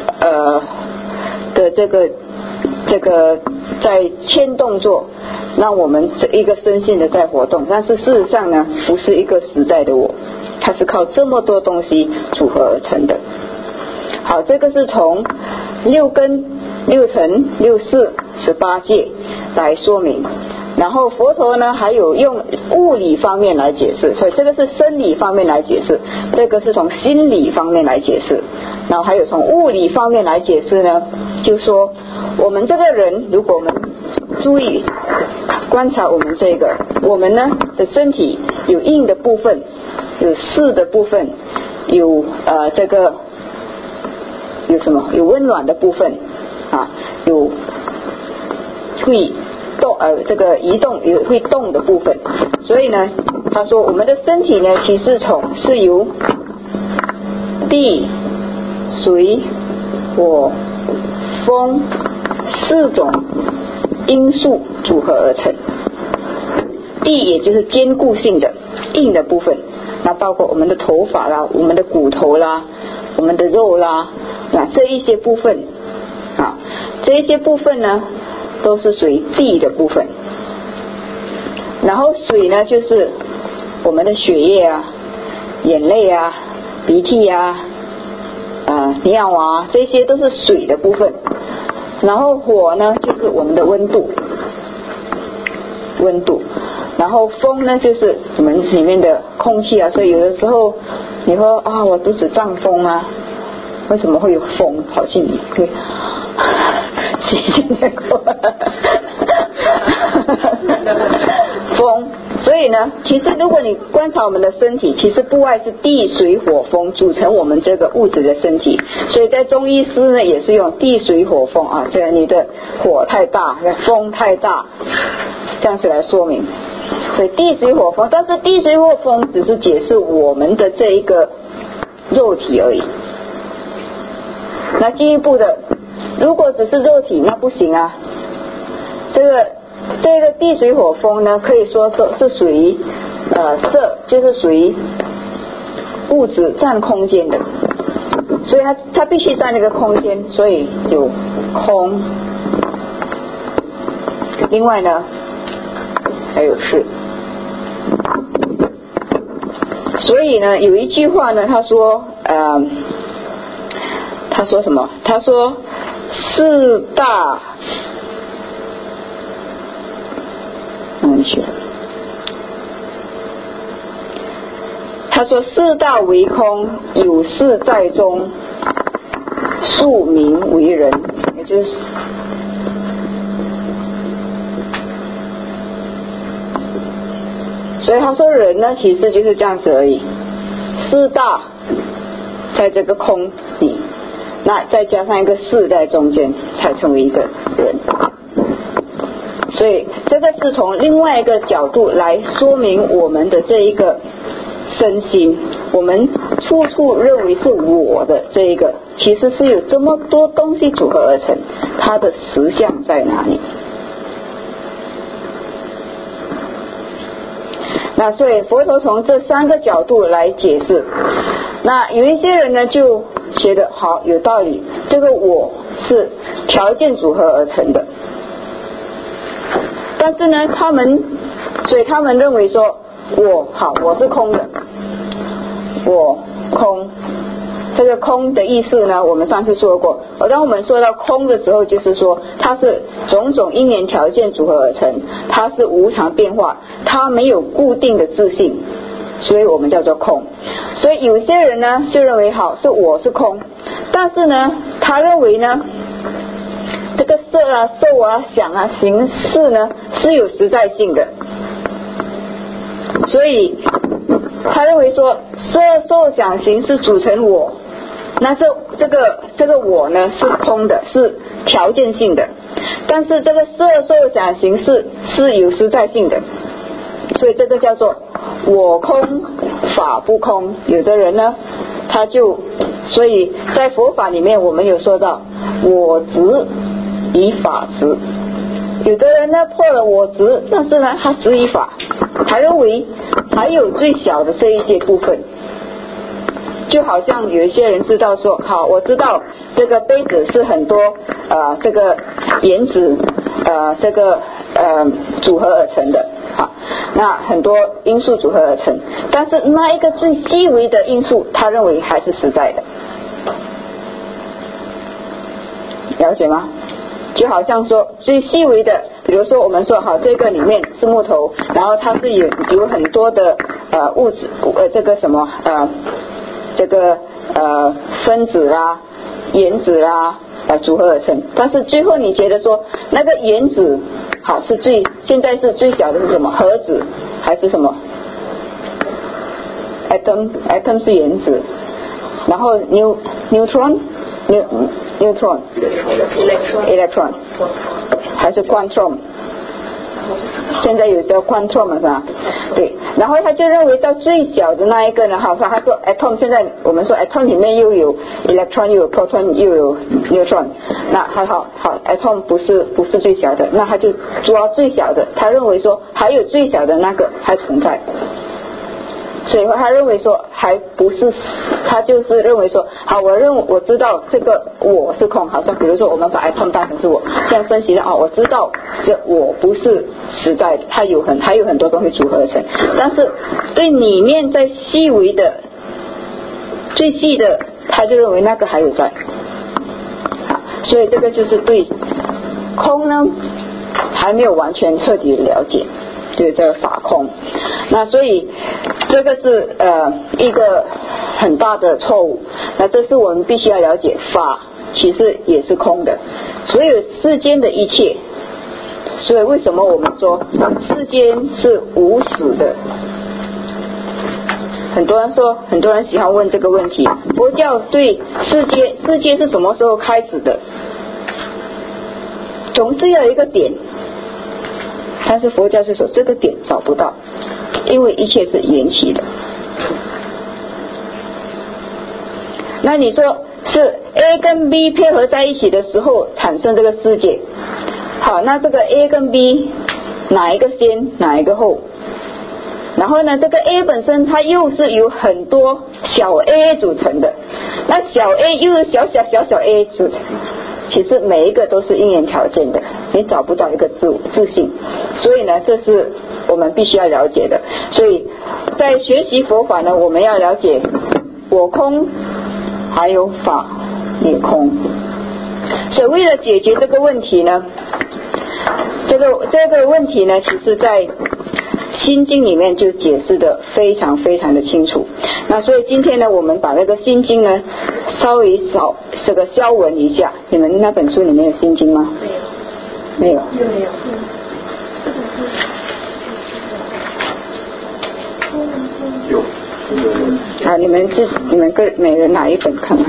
S1: 在牵动作，让我们这一个身心的在活动。但是事实上呢，不是一个实在的我，它是靠这么多东西组合而成的。好，这个是从六根、六尘、六识、18界来说明。然后佛陀呢还有用物理方面来解释，所以这个是生理方面来解释，这个是从心理方面来解释，然后还有从物理方面来解释呢，就说我们这个人，如果我们注意观察我们这个，我们呢的身体有硬的部分，有湿的部分，有这个有什么？有温暖的部分啊，有会动这个移动有会动的部分。所以呢，他说我们的身体呢，其实是由地、水、火、风4种因素组合而成。地也就是坚固性的硬的部分，那包括我们的头发啦，我们的骨头啦，我们的肉啦，那这一些部分啊，这一些部分呢都是属于地的部分。然后水呢就是我们的血液啊、眼泪啊、鼻涕啊、尿啊，这些都是水的部分。然后火呢就是我们的温度，然后风呢就是我们里面的空气啊，所以有的时候你说啊我肚子胀风啊，为什么会有风跑进你？对，风。所以呢，其实如果你观察我们的身体，其实不外是地水火风组成我们这个物质的身体。所以在中医师呢也是用地水火风啊，这你的火太大，风太大，这样子来说明。所以地水火风，但是地水火风只是解释我们的这一个肉体而已。那进一步的，如果只是肉体那不行啊。这个地水火风呢，可以说是属于色，就是属于物质占空间的，所以它必须占那个空间，所以有空。另外呢还有事。所以呢有一句话呢，他说什么？他说四大他说四大为空，有事在中，庶民为人，也就是所以他说人呢其实就是这样子而已，四大在这个空里，那再加上一个事在中间，才成为一个人。所以这个是从另外一个角度来说明我们的这一个身心，我们处处认为是我的这一个，其实是有这么多东西组合而成，它的实相在哪里？那所以佛陀从这3个角度来解释。那有一些人呢就觉得好有道理，这个我是条件组合而成的，但是呢他们认为说我是空的，我空。这个空的意思呢我们上次说过，当我们说到空的时候，就是说它是种种因缘条件组合而成，它是无常变化，它没有固定的自性，所以我们叫做空。所以有些人呢就认为是我是空，但是呢他认为呢这个色啊、受啊、想啊、行识呢是有实在性的，所以他认为说色、受、想、行识组成我，那这个我呢是空的，是条件性的，但是这个色、受、想、行识是有实在性的，所以这个叫做我空法不空。有的人呢所以在佛法里面我们有说到我执以法执，有的人呢破了我执，但是呢他执以法，他认为还有最小的这一些部分。就好像有一些人知道说，好，我知道这个杯子是很多这个原子这个组合而成的，好，那很多因素组合而成，但是那一个最细微的因素他认为还是实在的，了解吗？就好像说最细微的比如说我们说好，这个里面是木头，然后它是有很多的物质这个什么这个分子啦、原子啦组合而成，但是最后你觉得说那个原子好是现在是最小的是什么？核子还是什么 ？atom 是原子，然后 neutron 还是 quantum？ 现在有叫 quantum 是吧？对，然后他就认为到最小的那一个呢，好，他说 atom， 现在我们说 atom 里面又有 electron 又有 proton 又有 neutron， 那好 atom 不是最小的，那他就抓最小的，他认为说还有最小的那个还存在。所以他认为说还不是，他就是认为说好，我知道这个我是空，好像比如说我们把 atom 当成是我，这样分析的我知道这我不是实在的，它还有很多东西组合而成，但是对里面在细微的最细的，他就认为那个还有在，所以这个就是对空呢还没有完全彻底的了解，就是这个法空。那所以这个是一个很大的错误，那这是我们必须要了解，法其实也是空的，所有世间的一切，所以为什么我们说世间是无始的？很多人喜欢问这个问题，佛教对世界是什么时候开始的？总是要有一个点，但是佛教是说这个点找不到，因为一切是缘起的。那你说是 A 跟 B 配合在一起的时候产生这个世界，好，那这个 A 跟 B 哪一个先哪一个后？然后呢，这个 A 本身它又是由很多小 A 组成的，那小 A 又是小 A 组成，其实每一个都是因缘条件的，你找不到一个自性，所以呢这是我们必须要了解的。所以在学习佛法呢，我们要了解我空还有法也空。所以为了解决这个问题呢，这个问题呢，其实在心经里面就解释的非常非常的清楚。那所以今天呢，我们把那个心经呢稍微这个消文一下。你们那本书里面有心经吗？没有。
S2: 有。
S1: 好，你们每人拿一本看看。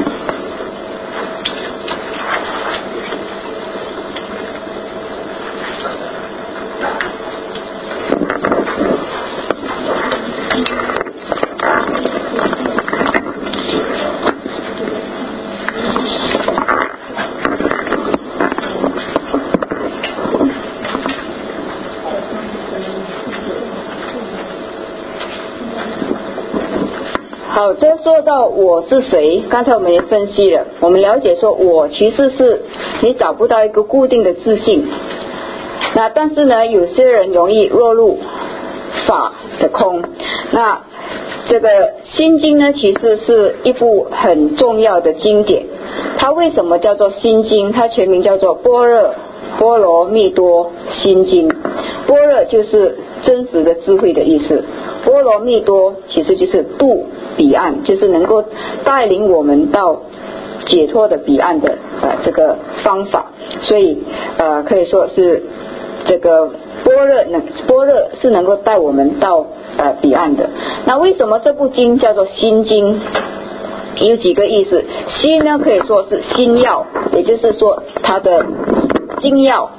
S1: 好，这说到我是谁，刚才我们也分析了，我们了解说我其实是你找不到一个固定的自性，那但是呢有些人容易落入法的空。那这个心经呢其实是一部很重要的经典，它为什么叫做心经？它全名叫做般若蜜多心经。般若就是真实的智慧的意思，波罗蜜多其实就是渡彼岸，就是能够带领我们到解脱的彼岸的这个方法。所以可以说是这个般若是能够带我们到彼岸的。那为什么这部经叫做心经？有几个意思。心呢可以说是心要，也就是说它的精要。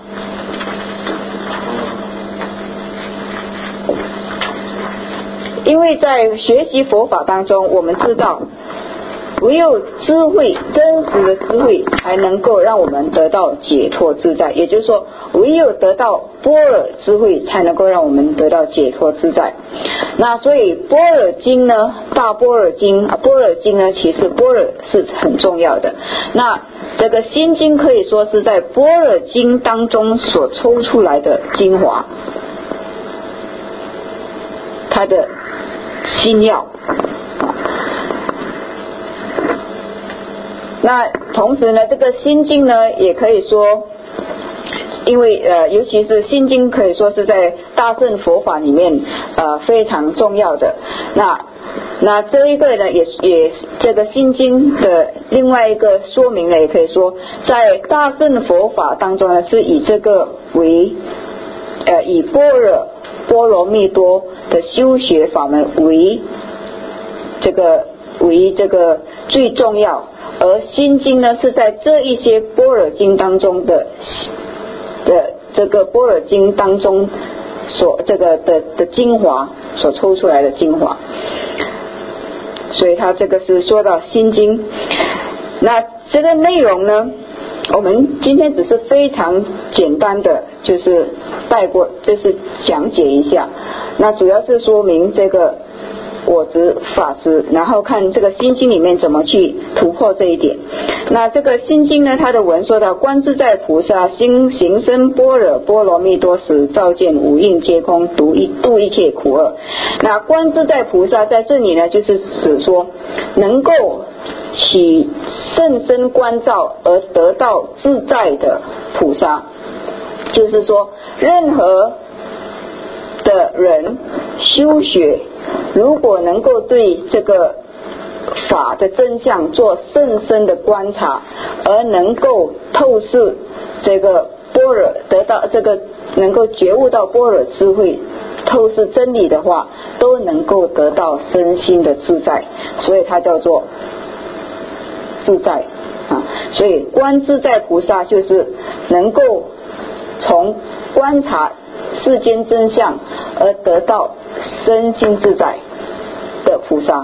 S1: 因为在学习佛法当中，我们知道唯有智慧，真实的智慧才能够让我们得到解脱自在，也就是说唯有得到般若智慧才能够让我们得到解脱自在。那所以般若经呢，大般若经呢，其实般若是很重要的。那这个心经可以说是在般若经当中所抽出来的精华，它的心要。那同时呢，这个心经呢也可以说因为尤其是心经可以说是在大乘佛法里面非常重要的。那这一个呢，也这个心经的另外一个说明呢，也可以说在大乘佛法当中呢，是以这个为以波罗蜜多的修学法门为这个最重要，而心经呢是在这一些般若经当中的这个般若经当中所这个的精华所抽出来的精华，所以他这个是说到心经。那这个内容呢，我们今天只是非常简单的就是带过，就是讲解一下。那主要是说明这个我执法执，然后看这个心经里面怎么去突破这一点。那这个心经呢，它的文说到观自在菩萨行深般若波罗蜜多时，照见五蕴皆空，度一切苦厄。那观自在菩萨在这里呢，就是指说能够起甚深观照而得到自在的菩萨，就是说任何的人修学，如果能够对这个法的真相做甚深的观察，而能够透视这个般若，得到这个能够觉悟到般若智慧，透视真理的话，都能够得到身心的自在，所以它叫做自在所以观自在菩萨就是能够从观察世间真相而得到身心自在的菩萨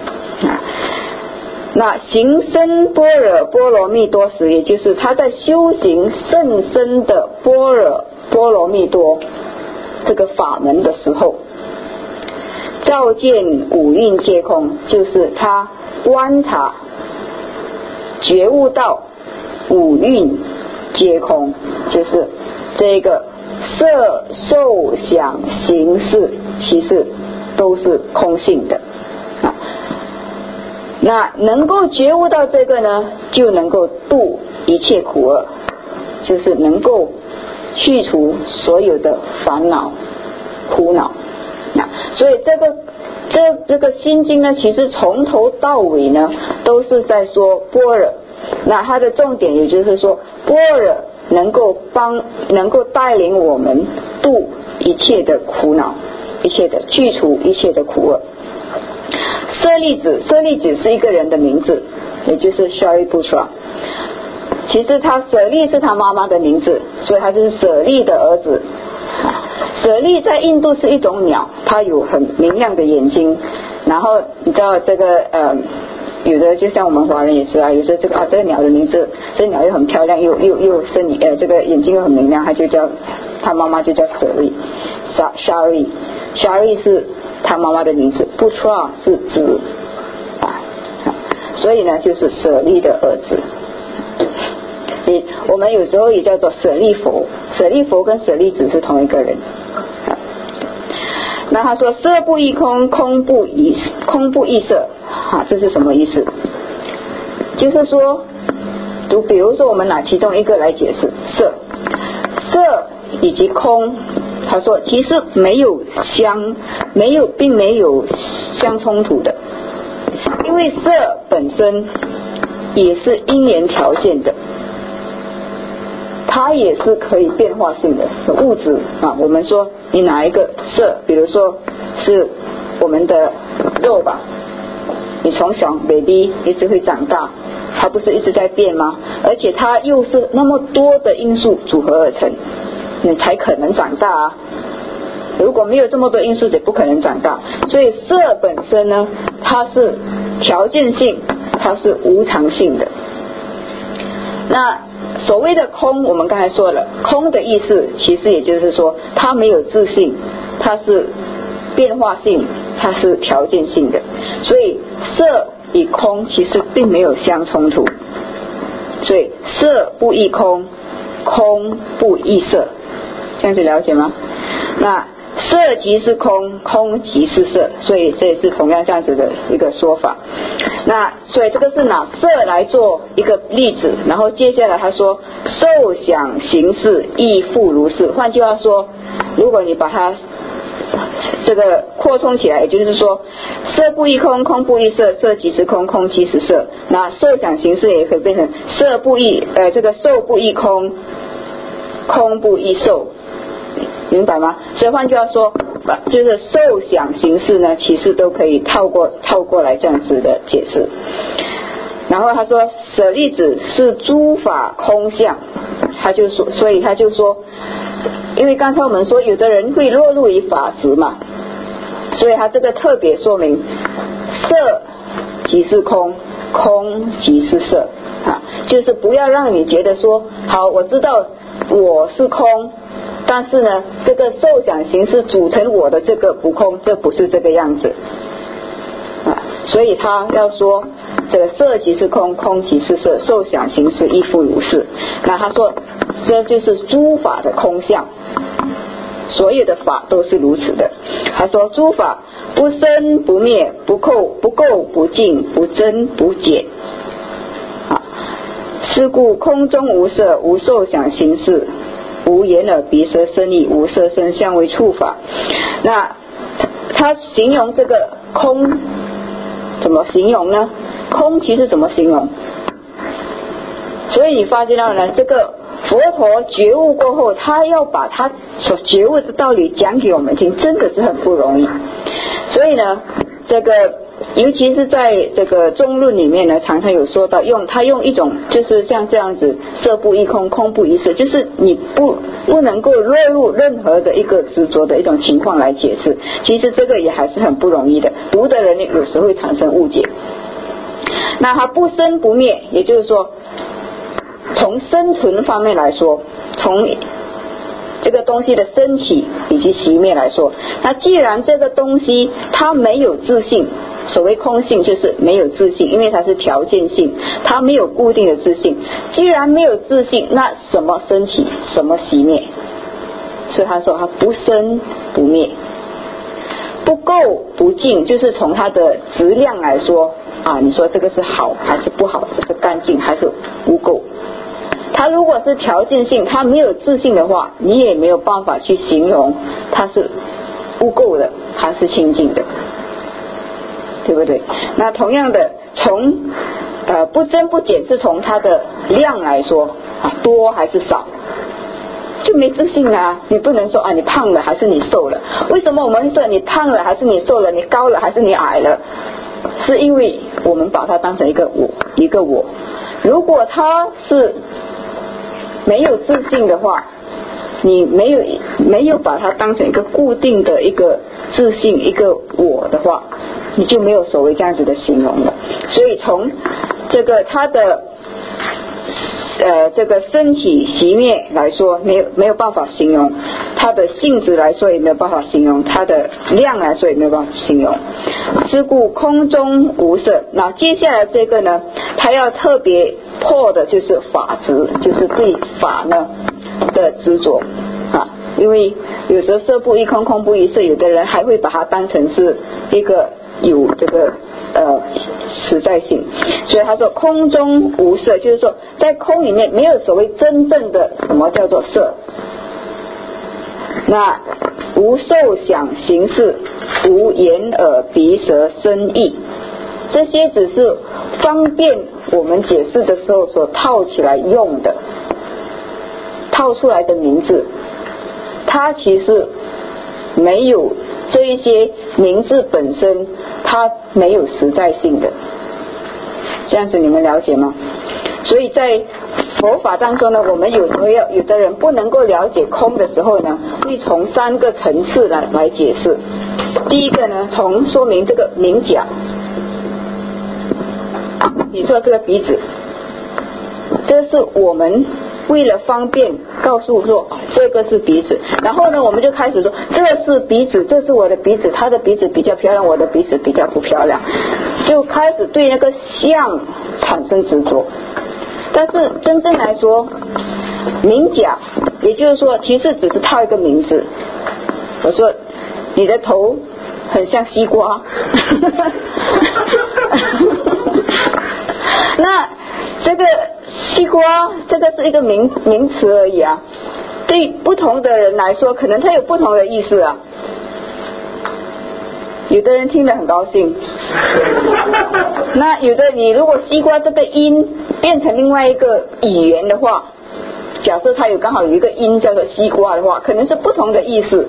S1: 那行深般若波罗蜜多时，也就是他在修行甚深的般若波罗蜜多这个法门的时候，照见五蕴皆空，就是他观察觉悟到五蕴皆空，就是这个色受想行识其实都是空性的那能够觉悟到这个呢，就能够度一切苦厄，就是能够去除所有的烦恼苦恼所以这个心经呢，其实从头到尾呢都是在说般若。那它的重点也就是说般若能够带领我们度一切的苦恼，一切的去除一切的苦厄。舍利子是一个人的名字，也就是 Shariputra。 其实他舍利是他妈妈的名字，所以他就是舍利的儿子。舍利在印度是一种鸟，它有很明亮的眼睛，然后你知道这个有的就像我们华人也是有的这个鸟的名字，这鸟又很漂亮，又这个眼睛又很明亮，他妈妈就叫舍利。Shari 是他妈妈的名字， Putra 是子所以呢就是舍利的儿子。我们有时候也叫做舍利佛，舍利佛跟舍利子是同一个人。那他说色不异空，空不异色这是什么意思？就是说比如说我们拿其中一个来解释色以及空，他说其实并没有相冲突的，因为色本身也是因缘条件的，它也是可以变化性的物质我们说你拿一个色，比如说是我们的肉吧，你从小 baby 一直会长大，它不是一直在变吗？而且它又是那么多的因素组合而成，你才可能长大如果没有这么多因素也不可能长大。所以色本身呢，它是条件性，它是无常性的。那所谓的空，我们刚才说了，空的意思其实也就是说它没有自性，它是变化性，它是条件性的。所以色与空其实并没有相冲突，所以色不异空，空不异色，这样子了解吗？那色即是空，空即是色，所以这也是同样这样子的一个说法。 那所以这个是拿色来做一个例子，然后接下来他说受想行识亦复如是。换句话说，如果你把它这个扩充起来，也就是说色不异空，空不异色，色即是空，空即是色。那受想行识也可以变成色不异这个受不异空，空不异受，明白吗？所以换句话说，就是受想行识呢，其实都可以套过来这样子的解释。然后他说舍利子是诸法空相，他就说，所以他就说，因为刚才我们说有的人会落入于法执嘛，所以他这个特别说明色即是空，空即是色啊，就是不要让你觉得说，好，我知道我是空，但是呢这个受想行识组成我的这个不空，这不是这个样子啊，所以他要说这个色即是空，空即是色，受想行识亦复如是。那他说这就是诸法的空相，所有的法都是如此的。他说诸法不生不灭，不垢不净，不增不减啊。是故空中无色，无受想行识，无眼耳鼻舌身意，无色声香味触法。那他形容这个空怎么形容呢？空其实怎么形容？所以你发现到呢，这个佛陀觉悟过后，他要把他所觉悟的道理讲给我们听，真的是很不容易。所以呢，这个尤其是在这个中论里面呢，常常有说到他用一种就是像这样子，色不异空，空不异色，就是你不能够落入任何的一个执着的一种情况来解释。其实这个也还是很不容易的，读的人有时候会产生误解。那它不生不灭，也就是说从生存方面来说，从这个东西的升起以及熄灭来说，那既然这个东西它没有自性，所谓空性就是没有自性，因为它是条件性，它没有固定的自性。既然没有自性，那什么升起，什么熄灭？所以他说它不生不灭，不垢不净，就是从它的质量来说啊，你说这个是好还是不好，这是干净还是污垢。它如果是条件性，它没有自性的话，你也没有办法去形容它是污垢的还是清净的，对不对？那同样的，从不增不减是从它的量来说啊，多还是少，就没自信啊。你不能说啊，你胖了还是你瘦了？为什么我们会说你胖了还是你瘦了？你高了还是你矮了？是因为我们把它当成一个我。如果它是没有自信的话，你没有把它当成一个固定的一个自信一个我的话，你就没有所谓这样子的形容了。所以从这个它的这个升起熄灭来说，没有办法形容；它的性质来说也没有办法形容；它的量来说也没有办法形容。是故空中无色。那接下来这个呢，它要特别破的就是法执，就是对法呢的执着啊。因为有时候色不异空，空不异色，有的人还会把它当成是一个有这个实在性。所以他说空中无色，就是说在空里面没有所谓真正的什么叫做色。那无受想行识，无眼耳鼻舌身意，这些只是方便我们解释的时候所套起来用的，套出来的名字，它其实没有这一些名字本身，它没有实在性的。这样子你们了解吗？所以在佛法当中呢，我们有时候有的人不能够了解空的时候呢，会从3个层次来解释。第一个呢，从说明这个名角，你说这个鼻子，这是我们为了方便告诉说这个是鼻子，然后呢我们就开始说这是鼻子，这是我的鼻子，他的鼻子比较漂亮，我的鼻子比较不漂亮，就开始对那个相产生执着。但是真正来说，名角也就是说其实只是套一个名字。我说你的头很像西瓜那这个西瓜，这个是一个名词而已啊，对不同的人来说，可能它有不同的意思啊。有的人听得很高兴，那有的你如果西瓜这个音变成另外一个语言的话，假设它刚好有一个音叫做西瓜的话，可能是不同的意思。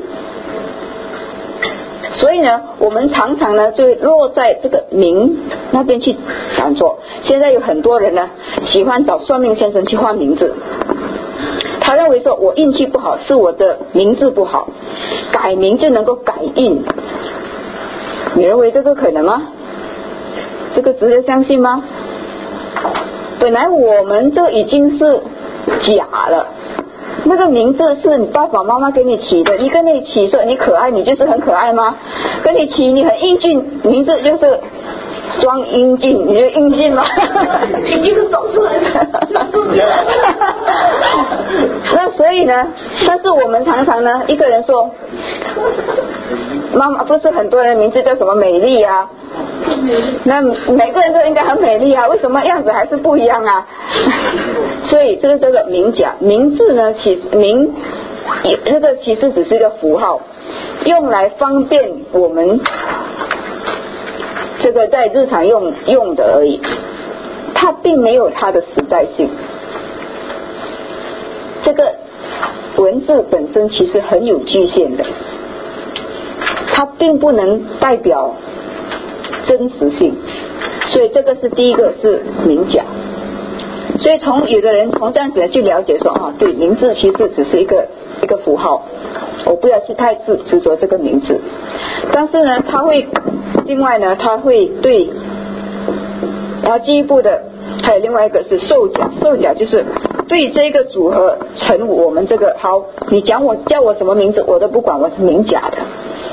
S1: 所以呢，我们常常呢就落在这个名那边去想做。现在有很多人呢喜欢找算命先生去换名字，他认为说我运气不好，是我的名字不好，改名就能够改运。你认为这个可能吗？这个值得相信吗？本来我们就已经是假了，那个名字是你爸爸妈妈给你起的，你跟你起说你可爱，你就是很可爱吗？跟你起你很英俊，名字就是装英俊，你就英俊吗？
S3: 已经是走出来的。
S1: 那所以呢，但是我们常常呢，一个人说妈妈，不是很多人名字叫什么美丽啊，那每个人都应该很美丽啊，为什么样子还是不一样啊？所以这个名假，名字呢，这个其实只是一个符号，用来方便我们这个在日常用的而已，它并没有它的实在性。这个文字本身其实很有局限的，它并不能代表真实性，所以这个是第一个是名假。所以有的人从这样子去了解说对，名字其实只是一个符号，我不要去太执着这个名字。但是呢，另外呢，他会对，然后进一步的还有另外一个是受假，受假就是对这个组合成我们这个好，你叫我什么名字我都不管，我是名假的。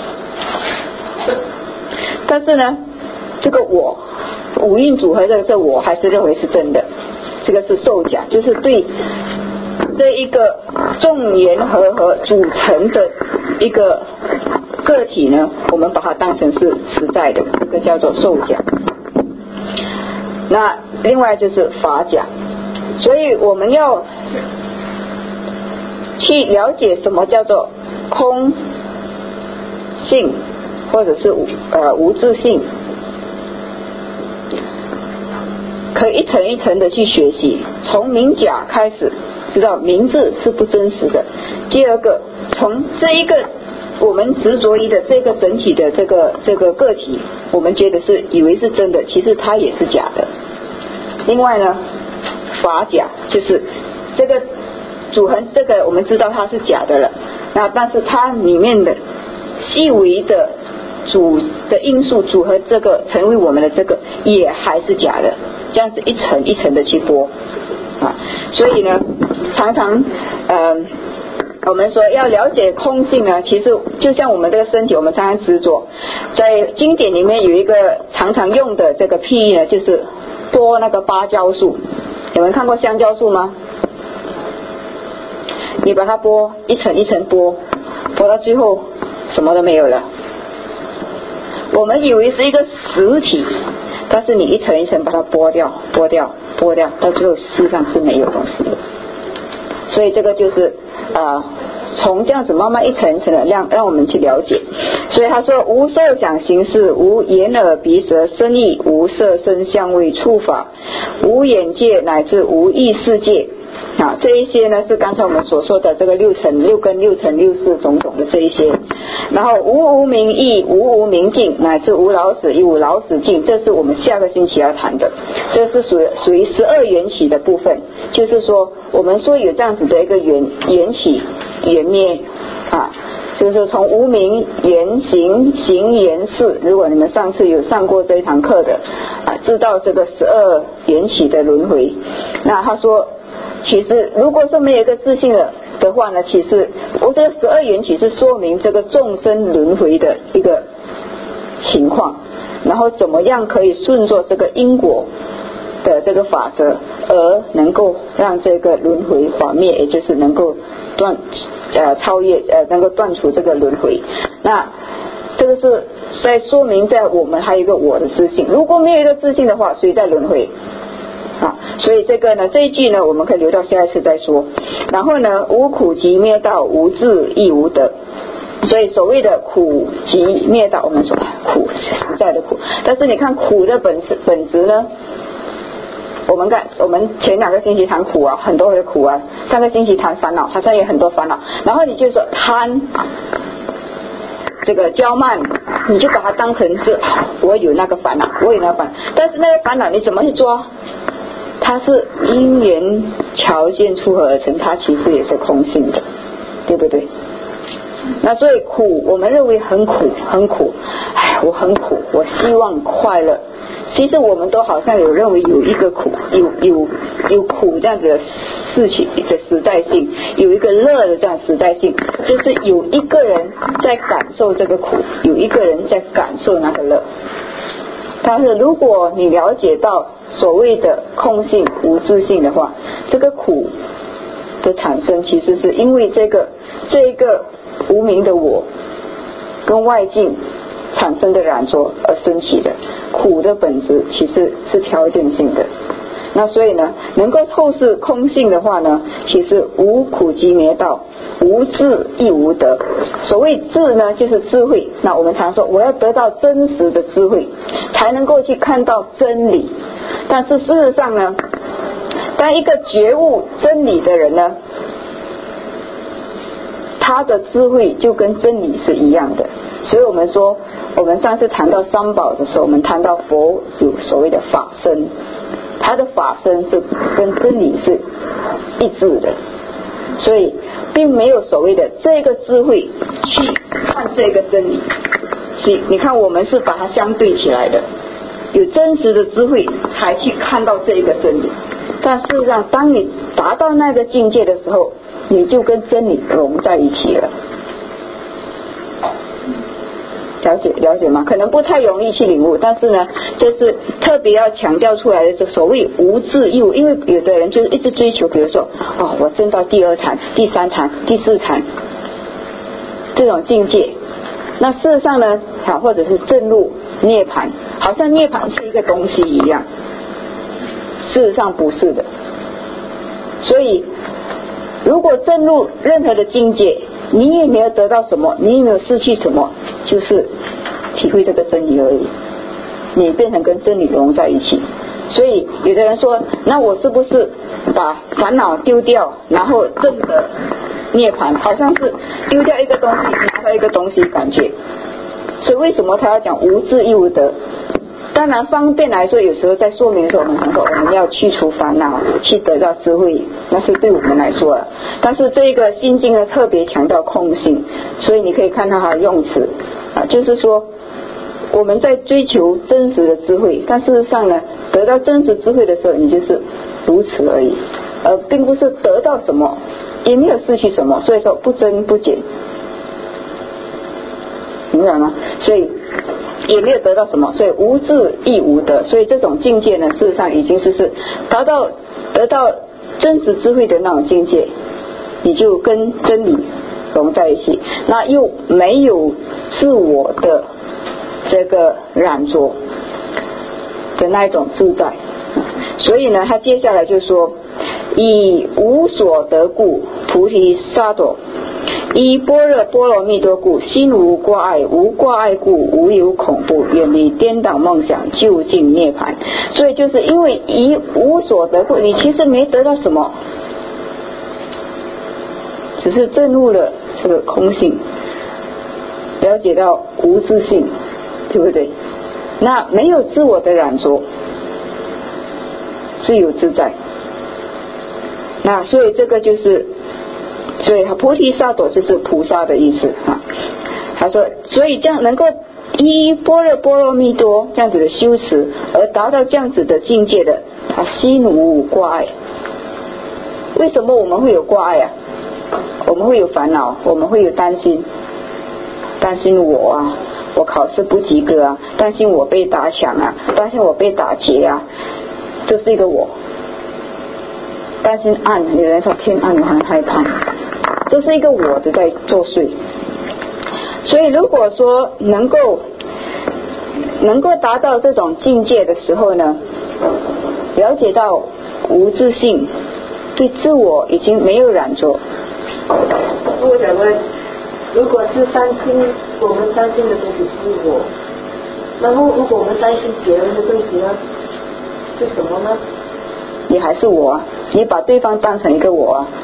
S1: 但是呢，这个五蕴组合这个我还是认为是真的，这个是受假，就是对这一个众缘和组成的一个个体呢，我们把它当成是实在的，这个叫做受假。那另外就是法假，所以我们要去了解什么叫做空性或者是无自性，可以一层一层的去学习，从名假开始知道名字是不真实的。第二个，从这一个我们执着于的这个整体的这个个体，我们觉得以为是真的，其实它也是假的。另外呢，法假就是这个组合，这个我们知道它是假的了，那但是它里面的细微的因素组合，这个成为我们的这个也还是假的，这样子一层一层的去剥啊。所以呢，常常我们说要了解空性呢，其实就像我们这个身体，我们常常执着，在经典里面有一个常常用的这个譬喻呢，就是剥那个芭蕉树。有人看过香蕉树吗？你把它剥一层一层剥到最后什么都没有了。我们以为是一个实体，但是你一层一层把它剥掉，到最后事实上是没有东西的。所以这个就是从这样子慢慢一层一层的让我们去了解。所以他说无受想行识，无眼耳鼻舌身意，无色声香味触法，无眼界乃至无意识界这一些呢是刚才我们所说的这个六根六尘六识种种的这一些。然后无明意，无明尽，乃至无老死亦无老死尽，这是我们下个星期要谈的，这是属于12缘起的部分。就是说我们说有这样子的一个缘起缘灭就是从无明缘行行缘事，如果你们上次有上过这一堂课的知道这个12缘起的轮回。那他说其实如果说没有一个自信的话呢，其实我这个12缘起是说明这个众生轮回的一个情况，然后怎么样可以顺着这个因果的这个法则而能够让这个轮回化灭，也就是能够超越能够断除这个轮回。那这个是在说明在我们还有一个我的自信，如果没有一个自信的话，谁在轮回？ 啊。所以这个呢，这一句呢，我们可以留到下一次再说。然后呢，无苦集灭道，无智亦无得。所以所谓的苦集灭道，我们说苦实在的苦，但是你看苦的本质呢？我们前2个星期谈苦啊，很多的苦啊。上个星期谈烦恼，好像也很多烦恼。然后你就说贪，这个骄慢，你就把它当成是我有那个烦恼，我有那个烦恼。但是那个烦恼你怎么去做？它是因缘条件撮合而成，它其实也是空性的，对不对？那所以苦，我们认为很苦，很苦。哎，我很苦，我希望快乐。其实我们都好像有认为有一个苦，有苦这样子的事情的实在性，有一个乐的这样实在性，就是有一个人在感受这个苦，有一个人在感受那个乐。但是如果你了解到所谓的空性无自性的话，这个苦的产生其实是因为这个无明的我跟外境产生的染着而升起的。苦的本质其实是条件性的。那所以呢，能够透视空性的话呢，其实无苦集灭道，无智亦无得。所谓智呢，就是智慧。那我们常说我要得到真实的智慧才能够去看到真理，但是事实上呢，当一个觉悟真理的人呢，他的智慧就跟真理是一样的。所以我们说，我们上次谈到三宝的时候，我们谈到佛有所谓的法身，他的法身是跟真理是一致的，所以并没有所谓的这个智慧去看这个真理。所以你看，我们是把它相对起来的，有真实的智慧才去看到这个真理。但事实上，当你达到那个境界的时候，你就跟真理融在一起了。了解吗？可能不太容易去领悟，但是呢，这是特别要强调出来的，这所谓无智亦无。因为有的人就是一直追求，比如说我证到第2禅、第3禅、第4禅这种境界，那事实上呢，或者是证入涅槃，好像涅槃是一个东西一样，事实上不是的。所以如果证入任何的境界，你也没有得到什么，你也没有失去什么，就是体会这个真理而已，你变成跟真理融在一起。所以有的人说，那我是不是把烦恼丢掉，然后证得涅槃？好像是丢掉一个东西，拿到一个东西感觉。所以为什么他要讲无智亦无得？当然方便来说，有时候在说明的时候，我们常说我们要去除烦恼，去得到智慧，那是对我们来说了。但是这个心经呢，特别强调空性，所以你可以看到它的用词就是说我们在追求真实的智慧，但事实上呢，得到真实智慧的时候，你就是如此而已，而并不是得到什么，也没有失去什么。所以说不增不减，明白吗？所以也没有得到什么，所以无智亦无得。所以这种境界呢，事实上已经是得到真实智慧的那种境界，你就跟真理融在一起，那又没有自我的这个染着的那一种自在。所以呢，他接下来就说，以无所得故，菩提萨埵。依般若波罗蜜多故，心无挂碍，无挂碍故，无有恐怖，远离颠倒梦想，究竟涅槃。所以就是因为以无所得故，你其实没得到什么，只是证悟了这个空性，了解到无自性，对不对？那没有自我的染着，自由自在。那所以这个就是所以菩提萨埵就是菩萨的意思他说，所以这样能够依般若波罗蜜多这样子的修持而达到这样子的境界的，他心无挂碍。为什么我们会有挂碍我们会有烦恼，我们会有担心我考试不及格担心我被打抢担心我被打劫这是一个我。担心暗，有人说天暗我很害怕，这是一个我的在作祟。所以如果说能够达到这种境界的时候呢，了解到无自性，对自我已经没有染着。
S3: 我想问，如果是担心，我们担心的东西是我，然后如果我们担心别人的东西呢，是什么呢？
S1: 你还是我啊，你把对方当成一个我啊。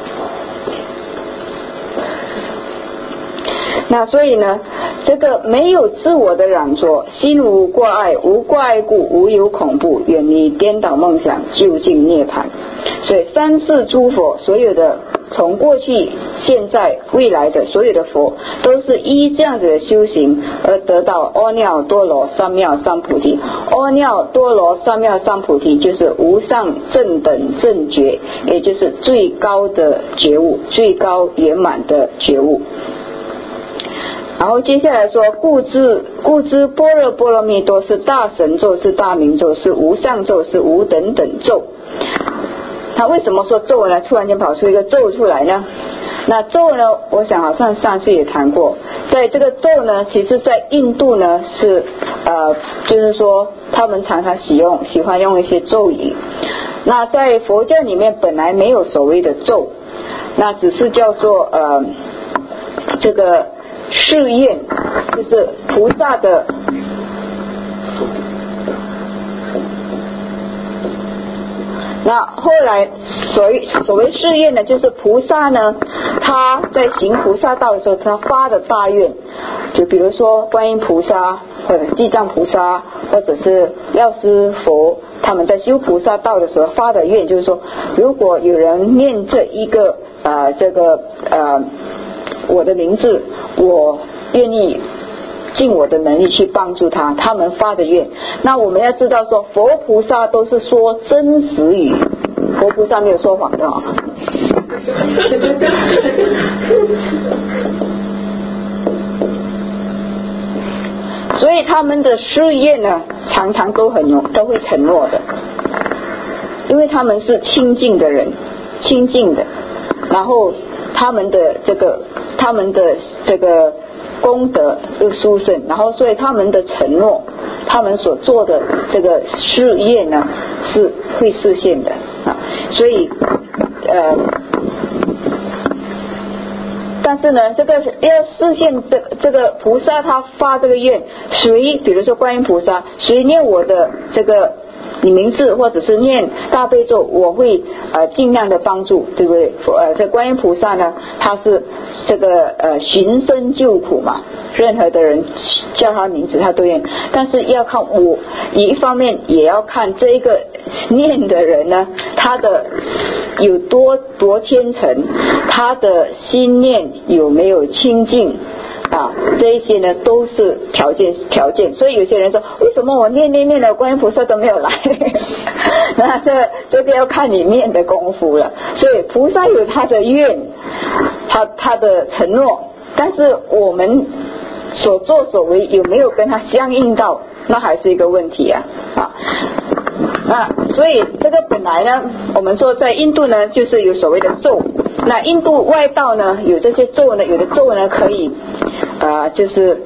S1: 那所以呢，这个没有自我的染着，心无挂碍，无挂碍故无有恐怖，远离颠倒梦想，究竟涅槃。所以三世诸佛所有的从过去现在未来的所有的佛，都是依这样子的修行而得到阿耨多罗三藐三菩提。阿耨多罗三藐三菩提就是无上正等正觉，也就是最高的觉悟，最高圆满的觉悟。然后接下来说，故知般若波罗蜜多是大神咒，是大明咒，是无上咒，是无等等咒。他为什么说咒呢？突然间跑出一个咒出来呢？那咒呢，我想好像上次也谈过，在这个咒呢，其实在印度呢是就是说他们常常喜欢用一些咒语。那在佛教里面本来没有所谓的咒，那只是叫做这个誓愿，就是菩萨的那后来所谓誓愿呢，就是菩萨呢，他在行菩萨道的时候，他发的大愿，就比如说观音菩萨或者地藏菩萨或者是药师佛，他们在修菩萨道的时候发的愿，就是说，如果有人念这一个我的名字，我愿意尽我的能力去帮助他们发的愿。那我们要知道说，佛菩萨都是说真实语，佛菩萨没有说谎的啊。所以他们的誓愿呢，常常都会承诺的，因为他们是清净的人，清净的，然后他们的这个功德又殊胜，然后所以他们的承诺，他们所做的这个誓愿呢，是会实现的啊。所以但是呢，这个要实现这个菩萨他发这个愿，谁比如说观音菩萨，谁念我的这个你名字或者是念大悲咒，我会尽量的帮助，对不对？这观音菩萨呢，他是这个寻声救苦嘛，任何的人叫他名字他都愿，但是要看我一方面也要看这一个念的人呢，他的有多虔诚，他的心念有没有清净啊，这一些呢都是条件。所以有些人说，为什么我念了观音菩萨都没有来？那这个要看你念的功夫了。所以菩萨有他的愿，他的承诺，但是我们所作所为有没有跟他相应到，那还是一个问题啊。那所以这个本来呢，我们说在印度呢，就是有所谓的咒。那印度外道呢，有这些咒呢，有的咒呢可以就是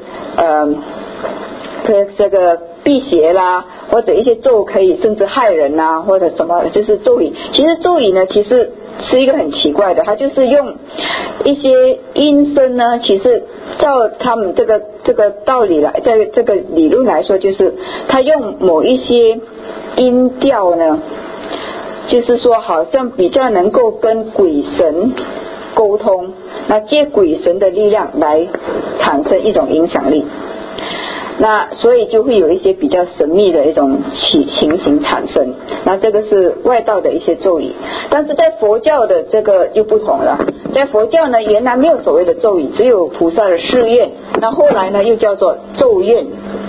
S1: 这个辟邪啦，或者一些咒可以甚至害人啊，或者什么就是咒语。其实咒语呢，其实是一个很奇怪的，它就是用一些音声呢，其实照他们这个道理来，在这个理论来说，就是他用某一些音调呢，就是说好像比较能够跟鬼神沟通，那借鬼神的力量来产生一种影响力，那所以就会有一些比较神秘的一种情形产生。那这个是外道的一些咒语，但是在佛教的这个就不同了。在佛教呢，原来没有所谓的咒语，只有菩萨的誓愿，那后来呢又叫做咒愿，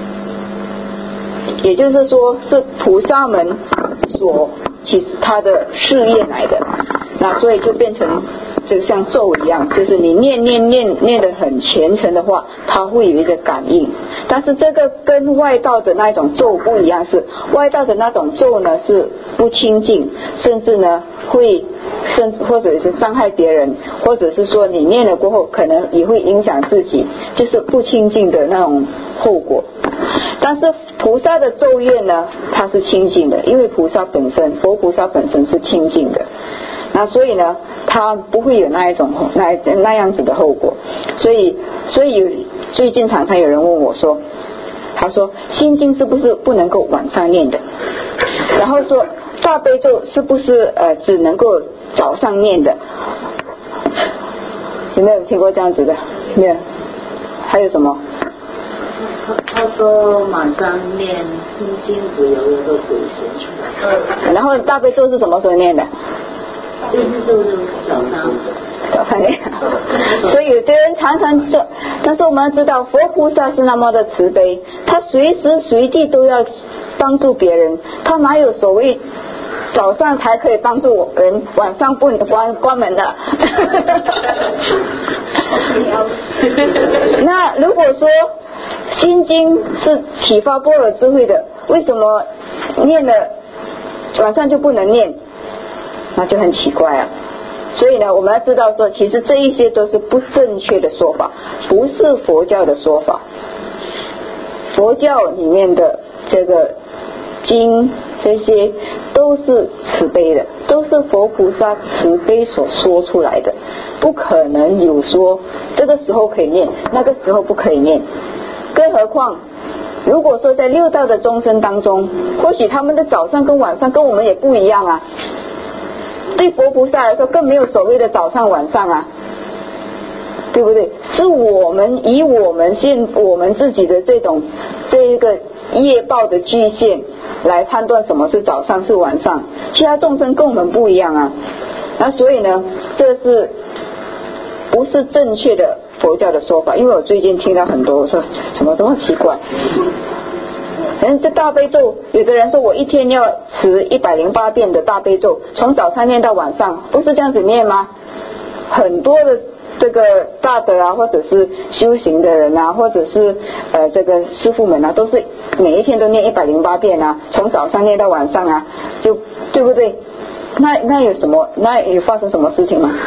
S1: 也就是说是菩萨们所其实他的誓愿来的，那所以就变成就像咒一样，就是你念得很虔诚的话，它会有一个感应。但是这个跟外道的那种咒不一样，是外道的那种咒呢是不清净，甚至呢会或者是伤害别人，或者是说你念了过后可能也会影响自己，就是不清净的那种后果。 但是菩萨的咒怨呢，它是清净的，因为佛菩萨本身是清净的，那所以呢，它不会有那样子的后果。所以最近常常有人问我说，他说心经是不是不能够晚上念的？然后说大悲咒是不是只能够早上念的？有没有听过这样子的？没有。还有什么？
S3: 他说晚上念心经不有那个鬼神出来。
S1: 然后大悲咒是什么时候念的？
S3: 就是早上念。
S1: 所以有的人常常做，但是我们要知道佛菩萨是那么的慈悲，他随时随地都要帮助别人，他哪有所谓早上才可以帮助人，晚上不关门的。那如果说心经是启发般若智慧的，为什么念了晚上就不能念？那就很奇怪啊。所以呢，我们要知道说，其实这一些都是不正确的说法，不是佛教的说法。佛教里面的这个经，这些都是慈悲的，都是佛菩萨慈悲所说出来的，不可能有说这个时候可以念，那个时候不可以念。更何况如果说在六道的众生当中，或许他们的早上跟晚上跟我们也不一样啊。对佛菩萨来说更没有所谓的早上晚上啊，对不对？是我们以我们自己的这一个业报的局限来判断什么是早上是晚上，其他众生跟我们不一样啊。那所以呢，这是不是正确的佛教的说法？因为我最近听到很多，我说怎么这么奇怪。这大悲咒，有的人说我一天要持108遍的大悲咒，从早上念到晚上，不是这样子念吗？很多的这个大德啊，或者是修行的人啊，或者是这个师父们啊，都是每一天都念108遍啊，从早上念到晚上啊，就对不对？那有什么？那有发生什么事情吗？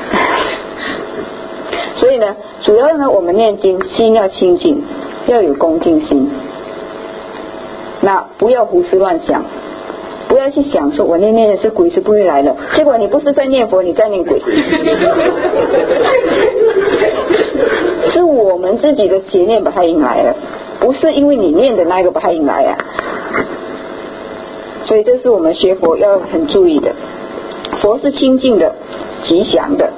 S1: 所以呢，主要呢，我们念经心要清净，要有恭敬心。那不要胡思乱想，不要去想说我念的是鬼是不会来的，结果你不是在念佛，你在念鬼。是我们自己的邪念把它引来了，不是因为你念的那个把它引来啊。所以这是我们学佛要很注意的，佛是清净的、吉祥的，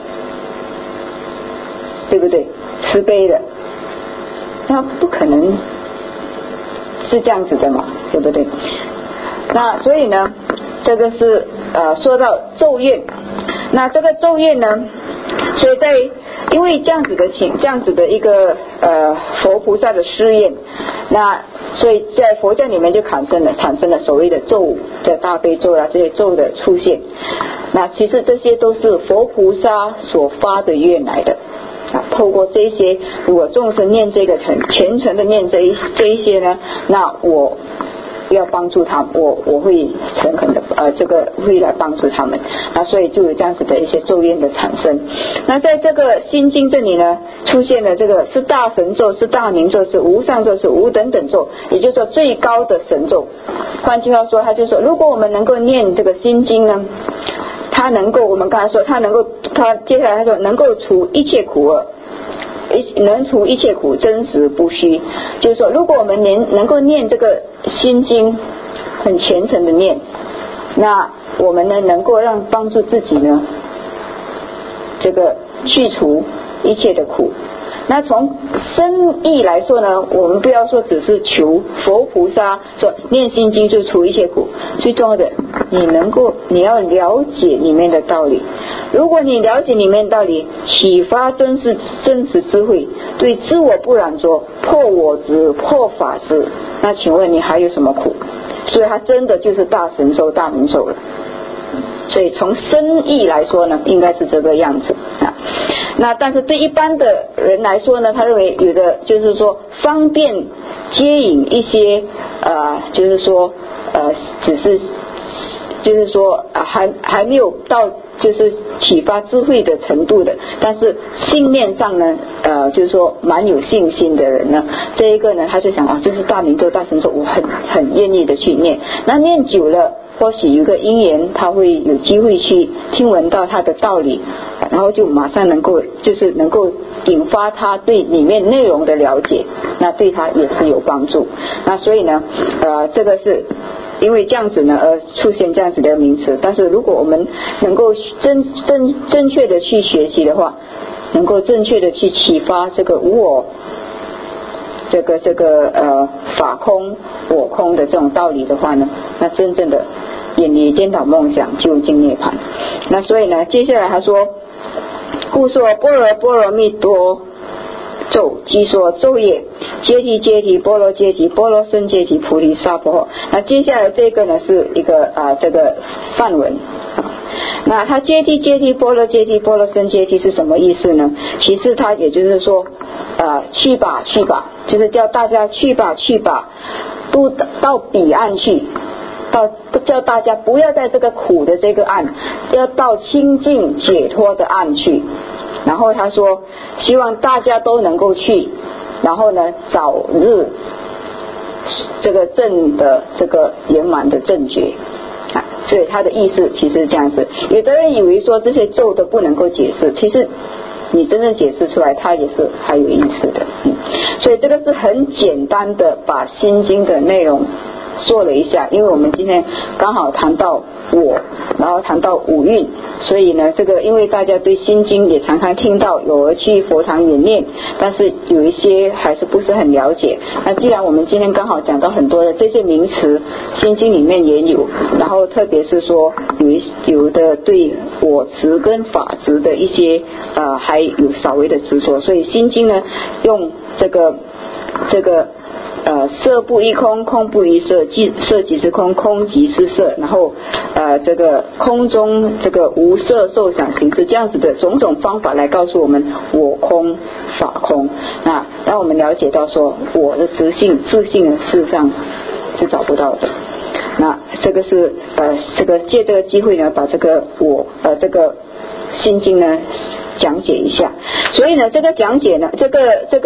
S1: 对不对？慈悲的，那不可能是这样子的嘛，对不对？那所以呢，这个是说到咒怨，那这个咒怨呢，所以因为这样子的一个佛菩萨的誓愿，那所以在佛教里面就产生了所谓的咒的大悲咒啊，这些咒的出现。那其实这些都是佛菩萨所发的愿来的。透过这些，如果众生念这个很虔诚的念这一些呢，那我要帮助他，我会诚恳的这个会来帮助他们。那所以就有这样子的一些咒怨的产生。那在这个心经这里呢，出现了这个是大神咒，是大明咒，是无上咒，是无等等咒，也就是说最高的神咒。换句话说，他就说，如果我们能够念这个心经呢，他能够，我们刚才说他接下来他说能够除一切苦厄，能除一切苦，真实不虚。就是说，如果我们能够念这个心经，很虔诚的念，那我们呢能够帮助自己呢，这个去除一切的苦。那从深意来说呢，我们不要说只是求佛菩萨说念心经就除一切苦，最重要的你要了解里面的道理。如果你了解里面的道理，启发真实智慧，对自我不染着，破我执，破法执，那请问你还有什么苦？所以它真的就是大神咒、大明咒了。所以从深意来说呢，应该是这个样子啊。那但是对一般的人来说呢，他认为有的就是说方便接引一些就是说只是就是说还没有到就是启发智慧的程度的，但是信念上呢就是说蛮有信心的人呢，这一个呢他就想这是大明咒大神咒，我很愿意的去念。那念久了，或许有个因缘，他会有机会去听闻到他的道理，然后就马上能够引发他对里面内容的了解，那对他也是有帮助。那所以呢这个是因为这样子呢而出现这样子的名词。但是如果我们能够正确的去学习的话，能够正确的去启发这个无我这个法空我空的这种道理的话呢，那真正的远离颠倒梦想，究竟涅槃。那所以呢接下来他说，故说般若波罗蜜多咒，即说咒也，揭谛揭谛波罗揭谛波罗僧揭谛菩提萨婆诃。那接下来这个呢是一个这个梵文。那他揭谛揭谛波罗揭谛波罗僧揭谛是什么意思呢？其实他也就是说去吧去吧，就是叫大家去吧去吧，都到彼岸去，叫大家不要在这个苦的这个岸，要到清净解脱的岸去。然后他说希望大家都能够去，然后呢早日这个证的这个圆满的正觉。所以他的意思其实是这样子。有的人以为说这些咒都不能够解释，其实你真正解释出来它也是还有意思的。所以这个是很简单的把心经的内容说了一下。因为我们今天刚好谈到我，然后谈到五蕴，所以呢这个因为大家对心经也常常听到有而去佛堂演练，但是有一些还是不是很了解。那既然我们今天刚好讲到很多的这些名词，心经里面也有，然后特别是说有的对我执跟法执的一些还有稍微的执着，所以心经呢用这个色不异空，空不异色，色即是空，空即是色，然后这个空中这个无色受想行识，这样子的种种方法来告诉我们我空法空。那让我们了解到说我的自性呢事实上是找不到的。那这个是这个借这个机会呢把这个这个心经呢讲解一下。所以呢这个讲解呢这个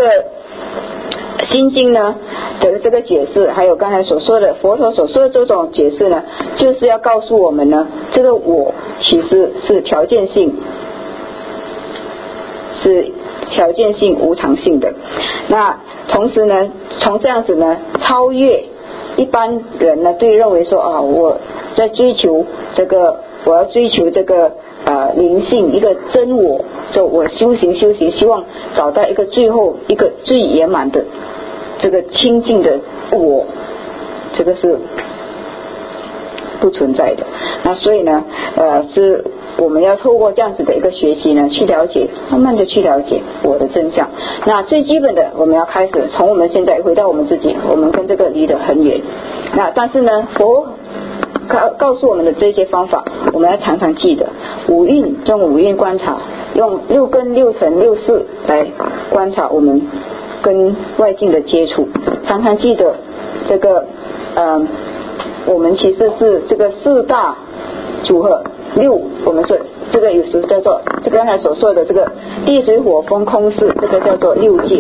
S1: 心经呢的这个解释，还有刚才所说的佛陀所说的这种解释呢，就是要告诉我们呢这个我其实是条件性无常性的。那同时呢从这样子呢超越一般人呢对认为说我在追求这个，我要追求这个灵性一个真我，就我修行希望找到一个最后一个最圆满的这个清净的我，这个是不存在的。那所以呢是我们要透过这样子的一个学习呢去了解，慢慢的去了解我的真相。那最基本的我们要开始从我们现在回到我们自己，我们跟这个离得很远。那但是呢佛告诉我们的这些方法我们要常常记得，五蕴用五蕴观察，用六根六尘六识来观察我们跟外境的接触，常常记得这个我们其实是这个四大组合六，我们说这个有时叫做这个刚才所说的这个地水火风空识，这个叫做六界。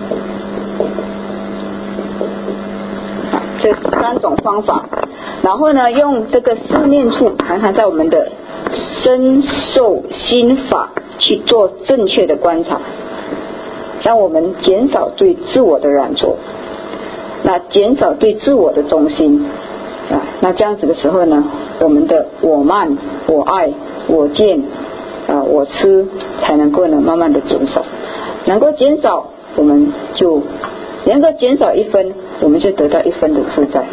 S1: 这三种方法，然后呢用这个四念处常常在我们的身受心法去做正确的观察，让我们减少对自我的染着，那减少对自我的中心那这样子的时候呢，我们的我慢我爱我见我痴才能够呢慢慢的减少，能够减少我们就能够减少一分，我们就得到一分的自在。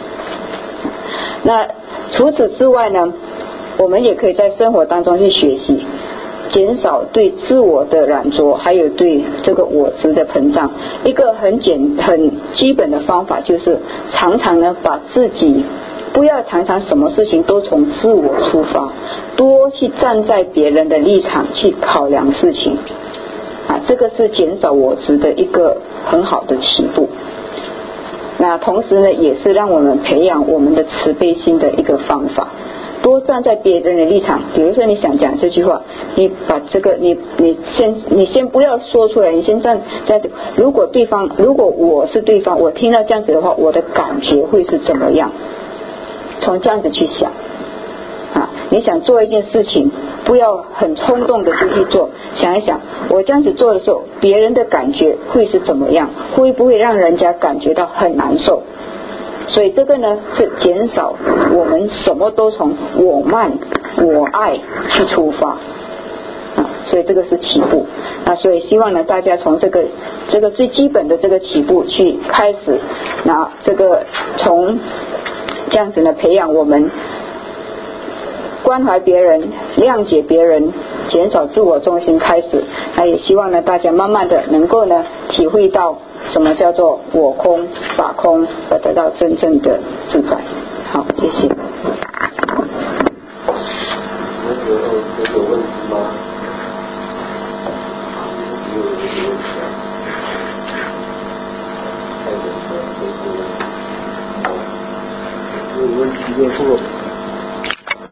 S1: 那除此之外呢，我们也可以在生活当中去学习减少对自我的染着，还有对这个我执的膨胀。一个很基本的方法就是常常呢把自己不要常常什么事情都从自我出发，多去站在别人的立场去考量事情这个是减少我执的一个很好的起步。那同时呢也是让我们培养我们的慈悲心的一个方法多站在别人的立场。比如说你想讲这句话，你把这个你先不要说出来，你先站在如果我是对方，我听到这样子的话，我的感觉会是怎么样？从这样子去想啊，你想做一件事情，不要很冲动的就去做，想一想，我这样子做的时候，别人的感觉会是怎么样？会不会让人家感觉到很难受？所以这个呢，是减少我们什么都从我慢、我爱去出发啊，所以这个是起步。那所以希望呢，大家从这个最基本的这个起步去开始，那这个从这样子呢培养我们关怀别人、谅解别人、减少自我中心开始。那也希望呢大家慢慢的能够呢体会到什么叫做我空法空，而得到真正的自在。好，谢谢。
S2: 有问题吗？有问题就说。